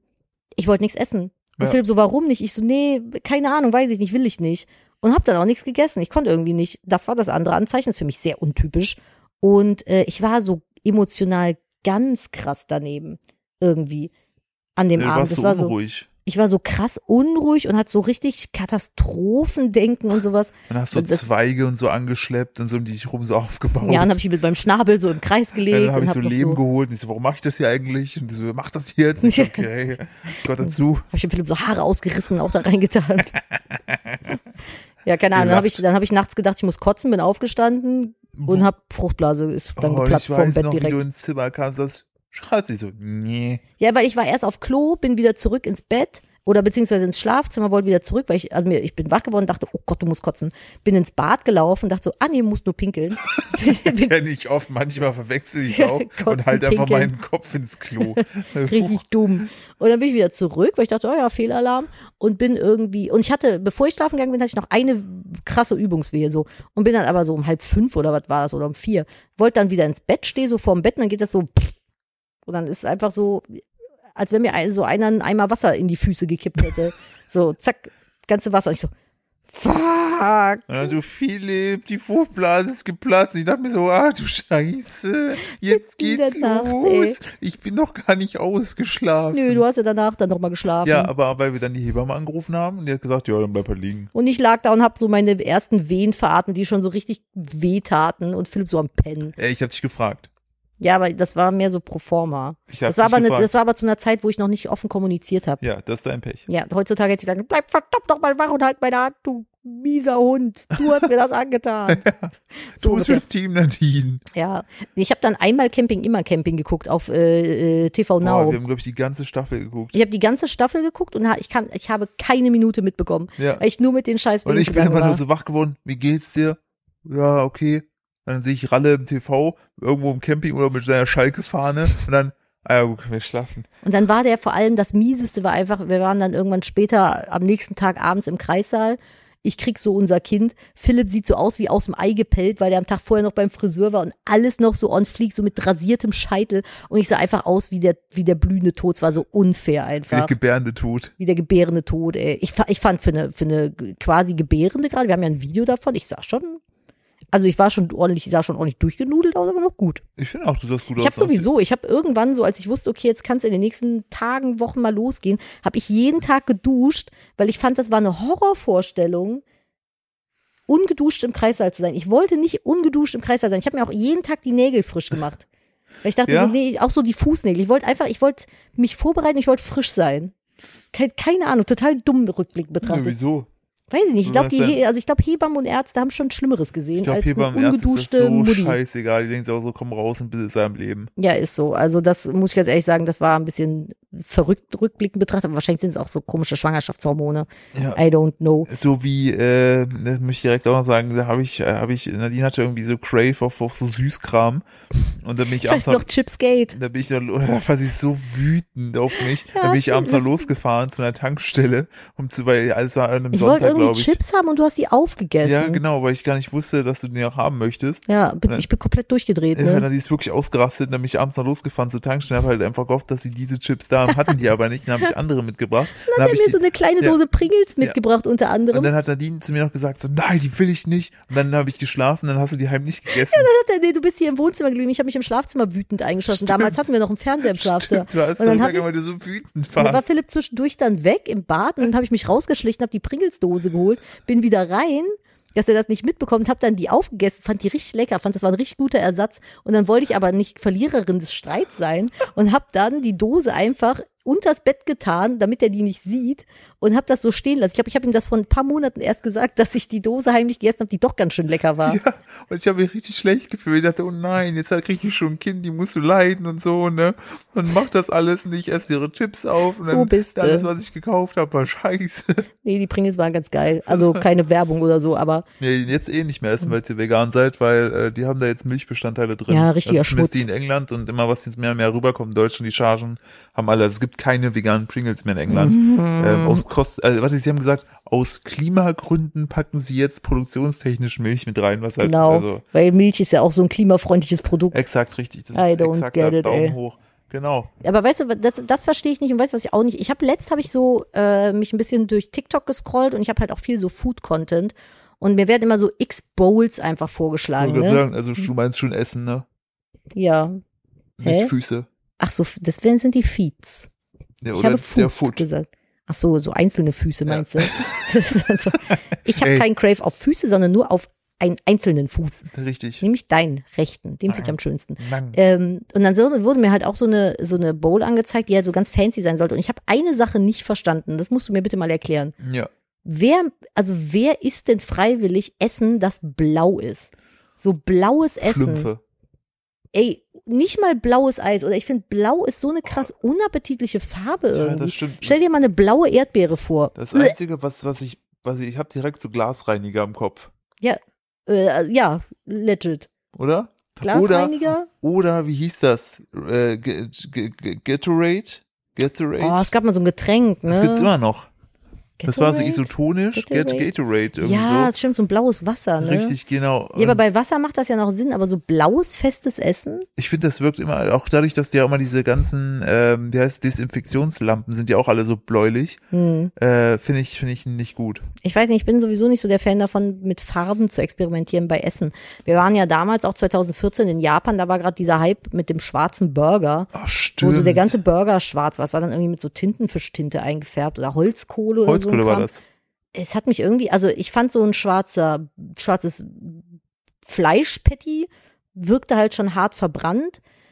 ich wollte nichts essen. Und Philipp so, warum nicht? Ich so, nee, keine Ahnung, weiß ich nicht, will ich nicht. Und hab dann auch nichts gegessen. Ich konnte irgendwie nicht. Das war das andere Anzeichen, ist für mich sehr untypisch. Und ich war so emotional ganz krass daneben. Irgendwie. An dem Abend. Das war so unruhig. Ich war so krass unruhig und hatte so richtig Katastrophendenken und sowas. Dann hast du Zweige und so angeschleppt und so um dich rum so aufgebaut. Ja, und habe ich mit meinem Schnabel so im Kreis gelegt. Dann habe ich so Leben geholt und ich so, warum mache ich das hier eigentlich? Und die so, mach das jetzt. Ich so, okay, das gehört dazu. Habe ich dem Philipp so Haare ausgerissen, auch da reingetan. Ja, keine Ahnung. Dann hab ich nachts gedacht, ich muss kotzen, bin aufgestanden und Fruchtblase ist dann geplatzt vorm Bett direkt. Wie du ins Zimmer kamst, das schreit sich so, nee. Ja, weil ich war erst auf Klo, bin wieder zurück ins Bett oder beziehungsweise ins Schlafzimmer, wollte wieder zurück, weil ich bin wach geworden, dachte, oh Gott, du musst kotzen. Bin ins Bad gelaufen, dachte so, nee, musst nur pinkeln. Kenne ich oft, manchmal verwechsel ich auch und halt einfach meinen Kopf ins Klo. Richtig dumm. Und dann bin ich wieder zurück, weil ich dachte, oh ja, Fehlalarm und bin irgendwie, und ich hatte, bevor ich schlafen gegangen bin, hatte ich noch eine krasse Übungswehe so und bin dann aber so um 4:30 oder was war das oder um 4, wollte dann wieder ins Bett, stehe so vorm Bett und dann geht das so und dann ist es einfach so, als wenn mir so einer einen Eimer Wasser in die Füße gekippt hätte. So, zack, ganze Wasser. Und ich so, fuck. Also Philipp, die Fruchtblase ist geplatzt. Ich dachte mir so, du Scheiße, jetzt geht's los. Ich bin noch gar nicht ausgeschlafen. Nö, du hast ja danach dann nochmal geschlafen. Ja, aber weil wir dann die Hebamme angerufen haben und die hat gesagt, ja, dann bleib halt liegen. Und ich lag da und hab so meine ersten Wehen veratmet, die schon so richtig wehtaten und Philipp so am Pennen. Ich hab dich gefragt. Ja, aber das war mehr so pro forma. Das war aber zu einer Zeit, wo ich noch nicht offen kommuniziert habe. Ja, das ist dein Pech. Ja, heutzutage hätte ich sagen, bleib verdammt noch mal wach und halt meine Hand, du mieser Hund. Du hast mir das angetan. So, du bist fürs Team, Nadine. Ja, ich habe dann einmal Camping, immer Camping geguckt auf TV Now. Wir haben, glaube ich, die ganze Staffel geguckt. Ich habe die ganze Staffel geguckt und ich habe keine Minute mitbekommen, weil ich nur mit den scheiß Und ich bin immer nur so wach geworden, wie geht's dir? Ja, okay. Dann sehe ich Ralle im TV, irgendwo im Camping oder mit seiner Schalke-Fahne und dann, ja gut, können wir schlafen. Und dann war vor allem das Mieseste war einfach, wir waren dann irgendwann später am nächsten Tag abends im Kreissaal. Ich krieg so unser Kind. Philipp sieht so aus wie aus dem Ei gepellt, weil der am Tag vorher noch beim Friseur war und alles noch so on fleek, so mit rasiertem Scheitel. Und ich sah einfach aus wie der blühende Tod. Es war so unfair einfach. Wie der gebärende Tod. Wie der gebärende Tod, ey. Ich fand für eine quasi Gebärende gerade, wir haben ja ein Video davon, ich sah schon ordentlich durchgenudelt aus, aber noch gut. Ich finde auch, du sahst gut aus. Ich habe irgendwann so, als ich wusste, okay, jetzt kann es in den nächsten Tagen, Wochen mal losgehen, habe ich jeden Tag geduscht, weil ich fand, das war eine Horrorvorstellung, ungeduscht im Kreissaal zu sein. Ich wollte nicht ungeduscht im Kreissaal sein. Ich habe mir auch jeden Tag die Nägel frisch gemacht. Weil ich dachte auch so die Fußnägel. Ich wollte mich vorbereiten, ich wollte frisch sein. Keine Ahnung, total dumm rückblickend betrachtet. Ja, wieso? Weiß ich nicht. Ich glaube, Hebammen und Ärzte haben schon Schlimmeres gesehen als eine ungeduschte Mutti. Das ist so Mutti. scheißegal. Die denken sich auch so, komm raus und bitte sei am Leben. Ja, ist so. Also das muss ich ganz ehrlich sagen, das war ein bisschen verrückt rückblickend betrachtet, aber wahrscheinlich sind es auch so komische Schwangerschaftshormone. Ja. I don't know. So wie, das möchte ich direkt auch noch sagen, da habe ich, Nadine hatte irgendwie so Crave auf so Süßkram und dann bin ich abends noch Chipsgate. Da war sie so wütend auf mich. Ja, da bin ich abends noch losgefahren zu einer Tankstelle, weil alles war an einem Sonntag, glaube ich. Chips haben und du hast sie aufgegessen. Ja, genau, weil ich gar nicht wusste, dass du den auch haben möchtest. Ja, ich bin komplett durchgedreht. Ne? Ja, die ist wirklich ausgerastet, dann bin ich abends noch losgefahren zur Tankstelle, habe halt einfach gehofft, dass sie diese Chips da haben, hatten die aber nicht, dann habe ich andere mitgebracht. Dann hat er mir so eine kleine Dose Pringles mitgebracht unter anderem. Und dann hat Nadine zu mir noch gesagt, so, nein, die will ich nicht. Und dann habe ich geschlafen, dann hast du die heimlich gegessen. Ja, dann hat er, du bist hier im Wohnzimmer geblieben, ich habe mich im Schlafzimmer wütend eingeschossen. Stimmt. Damals hatten wir noch einen Fernseher im Schlafzimmer. Stimmt, du hast dann gesagt, weil du so wütend warst. Da war Philipp zwischendurch dann weg im Bad und dann habe ich mich rausgeschlichen, habe die Pringles-Dose geholt, bin wieder rein, dass er das nicht mitbekommt, habe dann die aufgegessen, fand die richtig lecker, fand das war ein richtig guter Ersatz und dann wollte ich aber nicht Verliererin des Streits sein und habe dann die Dose einfach unters Bett getan, damit er die nicht sieht und habe das so stehen lassen. Ich habe ihm das vor ein paar Monaten erst gesagt, dass ich die Dose heimlich gegessen habe, die doch ganz schön lecker war. Ja, und ich habe mich richtig schlecht gefühlt. Ich dachte, oh nein, jetzt kriege ich schon ein Kind, die musst du leiden und so, ne? Und mach das alles nicht, ess ihre Chips auf und so dann bist alles, was ich gekauft habe, war scheiße. Nee, die Pringles waren ganz geil. Also keine Werbung oder so, aber. Nee, jetzt nicht mehr essen, weil ihr vegan seid, weil die haben da jetzt Milchbestandteile drin. Ja, richtiger Schmutz. Die in England und immer was jetzt mehr und mehr rüberkommt, in Deutschland, die Chargen haben alle, also es gibt keine veganen Pringles mehr in England. Sie haben gesagt, aus Klimagründen packen sie jetzt produktionstechnisch Milch mit rein, was halt, genau, weil Milch ist ja auch so ein klimafreundliches Produkt. Exakt, richtig. Das ist exakt das, Daumen hoch. Genau. Aber weißt du, das verstehe ich nicht und weißt du, was ich auch nicht. Letzt habe ich so mich ein bisschen durch TikTok gescrollt und ich habe halt auch viel so Food-Content und mir werden immer so X-Bowls einfach vorgeschlagen. Ich würde sagen, also du meinst schon Essen, ne? Ja. Nicht Füße. Ach so, das sind die Feeds. Ja, ich habe Food gesagt. Ach so, so einzelne Füße meinst du? Also, ich habe keinen Crave auf Füße, sondern nur auf einen einzelnen Fuß. Richtig. Nämlich deinen rechten. Den finde ich am schönsten. Und dann wurde mir halt auch so eine Bowl angezeigt, die halt so ganz fancy sein sollte. Und ich habe eine Sache nicht verstanden. Das musst du mir bitte mal erklären. Ja. Wer isst denn freiwillig Essen, das blau ist? So blaues Essen. Schlümpfe. Ey, nicht mal blaues Eis. Oder ich finde, blau ist so eine krass unappetitliche Farbe irgendwie. Ja, das stimmt. Stell dir mal eine blaue Erdbeere vor. Das Einzige, was ich habe direkt so Glasreiniger im Kopf. Ja, legit. Oder? Glasreiniger? Oder wie hieß das? Gatorade? Oh, es gab mal so ein Getränk, ne? Das gibt's immer noch. Gatorade? Das war so isotonisch, Gatorade irgendwie ja, so. stimmt, so ein blaues Wasser, ne? Richtig, genau. Ja, aber bei Wasser macht das ja noch Sinn, aber so blaues, festes Essen? Ich finde, das wirkt immer, auch dadurch, dass die ja immer diese ganzen, Desinfektionslampen sind ja auch alle so bläulich, finde ich nicht gut. Ich weiß nicht, ich bin sowieso nicht so der Fan davon, mit Farben zu experimentieren bei Essen. Wir waren ja damals auch 2014 in Japan, da war gerade dieser Hype mit dem schwarzen Burger. Ach, stimmt. Wo so der ganze Burger schwarz war. Es war dann irgendwie mit so Tintenfischtinte eingefärbt oder Holzkohle oder so. Holzkohle war das. Es hat mich irgendwie, also ich fand so ein schwarzes Fleischpatty wirkte halt schon hart verbrannt.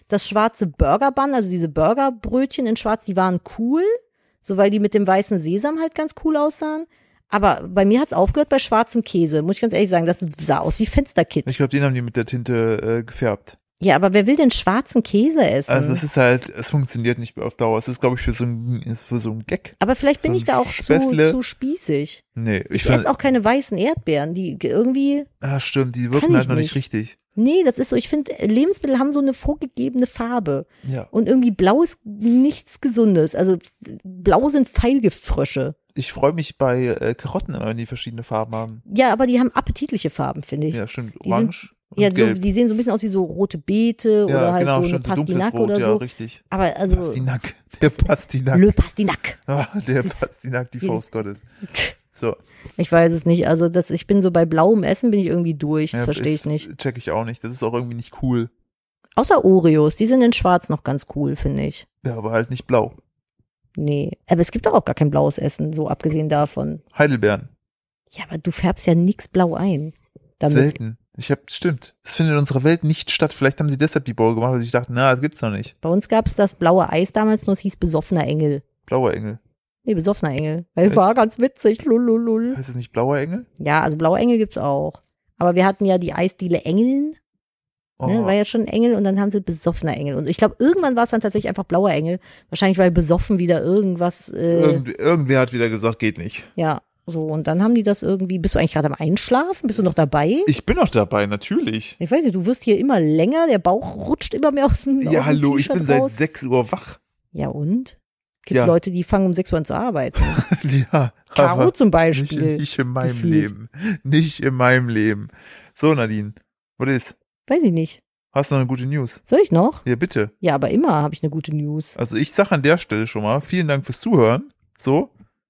das schwarze Burger Bun, also diese Burgerbrötchen in schwarz, die waren cool, so weil die mit dem weißen Sesam halt ganz cool aussahen. Aber bei mir hat's aufgehört bei schwarzem Käse, muss ich ganz ehrlich sagen, das sah aus wie Fensterkit. Ich glaube, den haben die mit der Tinte gefärbt. Ja, aber wer will denn schwarzen Käse essen? Also es ist halt, es funktioniert nicht mehr auf Dauer. Es ist, glaube ich, für so ein Gag. Aber vielleicht bin so ich da auch zu spießig. Nee, ich esse auch keine weißen Erdbeeren, die irgendwie. Ah, stimmt, die wirken halt noch nicht richtig. Nee, das ist so, ich finde, Lebensmittel haben so eine vorgegebene Farbe. Ja. Und irgendwie blau ist nichts Gesundes. Also blau sind Pfeilgiftfrösche. Ich freue mich bei Karotten immer, wenn die verschiedene Farben haben. Ja, aber die haben appetitliche Farben, finde ich. Ja, stimmt. Orange und ja, gelb. So, die sehen so ein bisschen aus wie so rote Beete oder halt genau, so stimmt, eine Pastinak dunkles Rot, oder so. Ja, richtig. Aber also. Pastinak. Der Pastinak. Le Pastinak. Ah, der Pastinak, die Faust Gottes. So. Ich weiß es nicht. Also ich bin so bei blauem Essen bin ich irgendwie durch. Das verstehe ich nicht. Check ich auch nicht. Das ist auch irgendwie nicht cool. Außer Oreos. Die sind in schwarz noch ganz cool, finde ich. Ja, aber halt nicht blau. Nee. Aber es gibt doch auch gar kein blaues Essen, so abgesehen davon. Heidelbeeren. Ja, aber du färbst ja nix blau ein. Damit. Selten. Stimmt. Es findet in unserer Welt nicht statt. Vielleicht haben sie deshalb die Bowl gemacht, weil ich dachte, na, das gibt's noch nicht. Bei uns gab es das blaue Eis damals, nur es hieß besoffener Engel. Blauer Engel. Nee, besoffener Engel. Weil war ganz witzig. Lululul. Heißt es nicht blauer Engel? Ja, also blauer Engel gibt's auch. Aber wir hatten ja die Eisdiele Engeln. Oh. Ne, war ja schon ein Engel und dann haben sie besoffener Engel. Und ich glaube, irgendwann war es dann tatsächlich einfach blauer Engel. Wahrscheinlich, weil besoffen wieder irgendwas. Irgendwer hat wieder gesagt, geht nicht. Ja, so. Und dann haben die das irgendwie. Bist du eigentlich gerade am Einschlafen? Bist du noch dabei? Ich bin noch dabei, natürlich. Ich weiß nicht, du wirst hier immer länger. Der Bauch rutscht immer mehr aus dem Ja, hallo, ich bin raus. seit 6 Uhr wach. Ja, und? Gibt Leute, die fangen um 6 Uhr an zu arbeiten. Ja. Caro zum Beispiel. Nicht in meinem Leben. Nicht in meinem Leben. So, Nadine. Was ist? Weiß ich nicht. Hast du noch eine gute News? Soll ich noch? Ja, bitte. Ja, aber immer habe ich eine gute News. Also ich sage an der Stelle schon mal, vielen Dank fürs Zuhören. So.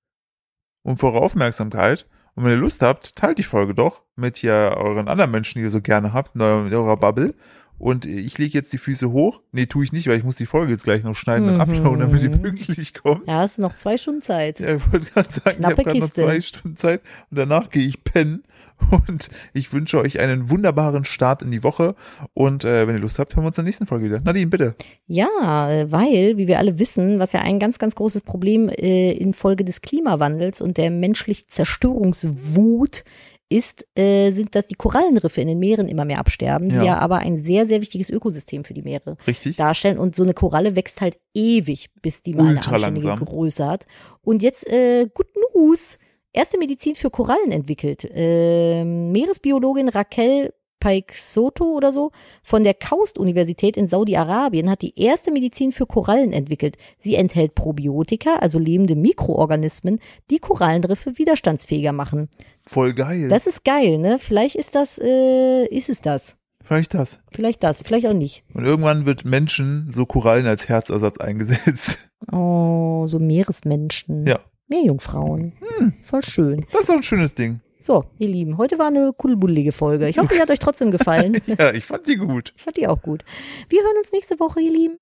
Und für eure Aufmerksamkeit. Und wenn ihr Lust habt, teilt die Folge doch mit hier euren anderen Menschen, die ihr so gerne habt, in eurer Bubble. Und ich lege jetzt die Füße hoch. Nee, tue ich nicht, weil ich muss die Folge jetzt gleich noch schneiden und uploaden, damit die pünktlich kommt. Ja, hast du noch 2 Stunden Zeit. Ja, ich wollte gerade sagen, Knappe ich habe gerade noch 2 Stunden Zeit und danach gehe ich pennen. Und ich wünsche euch einen wunderbaren Start in die Woche. Und wenn ihr Lust habt, hören wir uns in der nächsten Folge wieder. Nadine, bitte. Ja, weil, wie wir alle wissen, was ja ein ganz, ganz großes Problem infolge des Klimawandels und der menschlichen Zerstörungswut ist, sind, dass die Korallenriffe in den Meeren immer mehr absterben, die ja aber ein sehr, sehr wichtiges Ökosystem für die Meere darstellen. Und so eine Koralle wächst halt ewig, bis die mal eine anständige Größe hat. Und jetzt, good news, erste Medizin für Korallen entwickelt. Meeresbiologin Raquel Paixoto oder so von der KAUST-Universität in Saudi-Arabien hat die erste Medizin für Korallen entwickelt. Sie enthält Probiotika, also lebende Mikroorganismen, die Korallenriffe widerstandsfähiger machen. Voll geil. Das ist geil, ne? Vielleicht ist das, ist es das. Vielleicht das. Vielleicht das, vielleicht auch nicht. Und irgendwann wird Menschen so Korallen als Herzersatz eingesetzt. Oh, so Meeresmenschen. Ja. Meerjungfrauen. Voll schön. Das ist doch ein schönes Ding. So, ihr Lieben, heute war eine kuddelbuddelige Folge. Ich hoffe, die hat euch trotzdem gefallen. Ja, ich fand die gut. Ich fand die auch gut. Wir hören uns nächste Woche, ihr Lieben.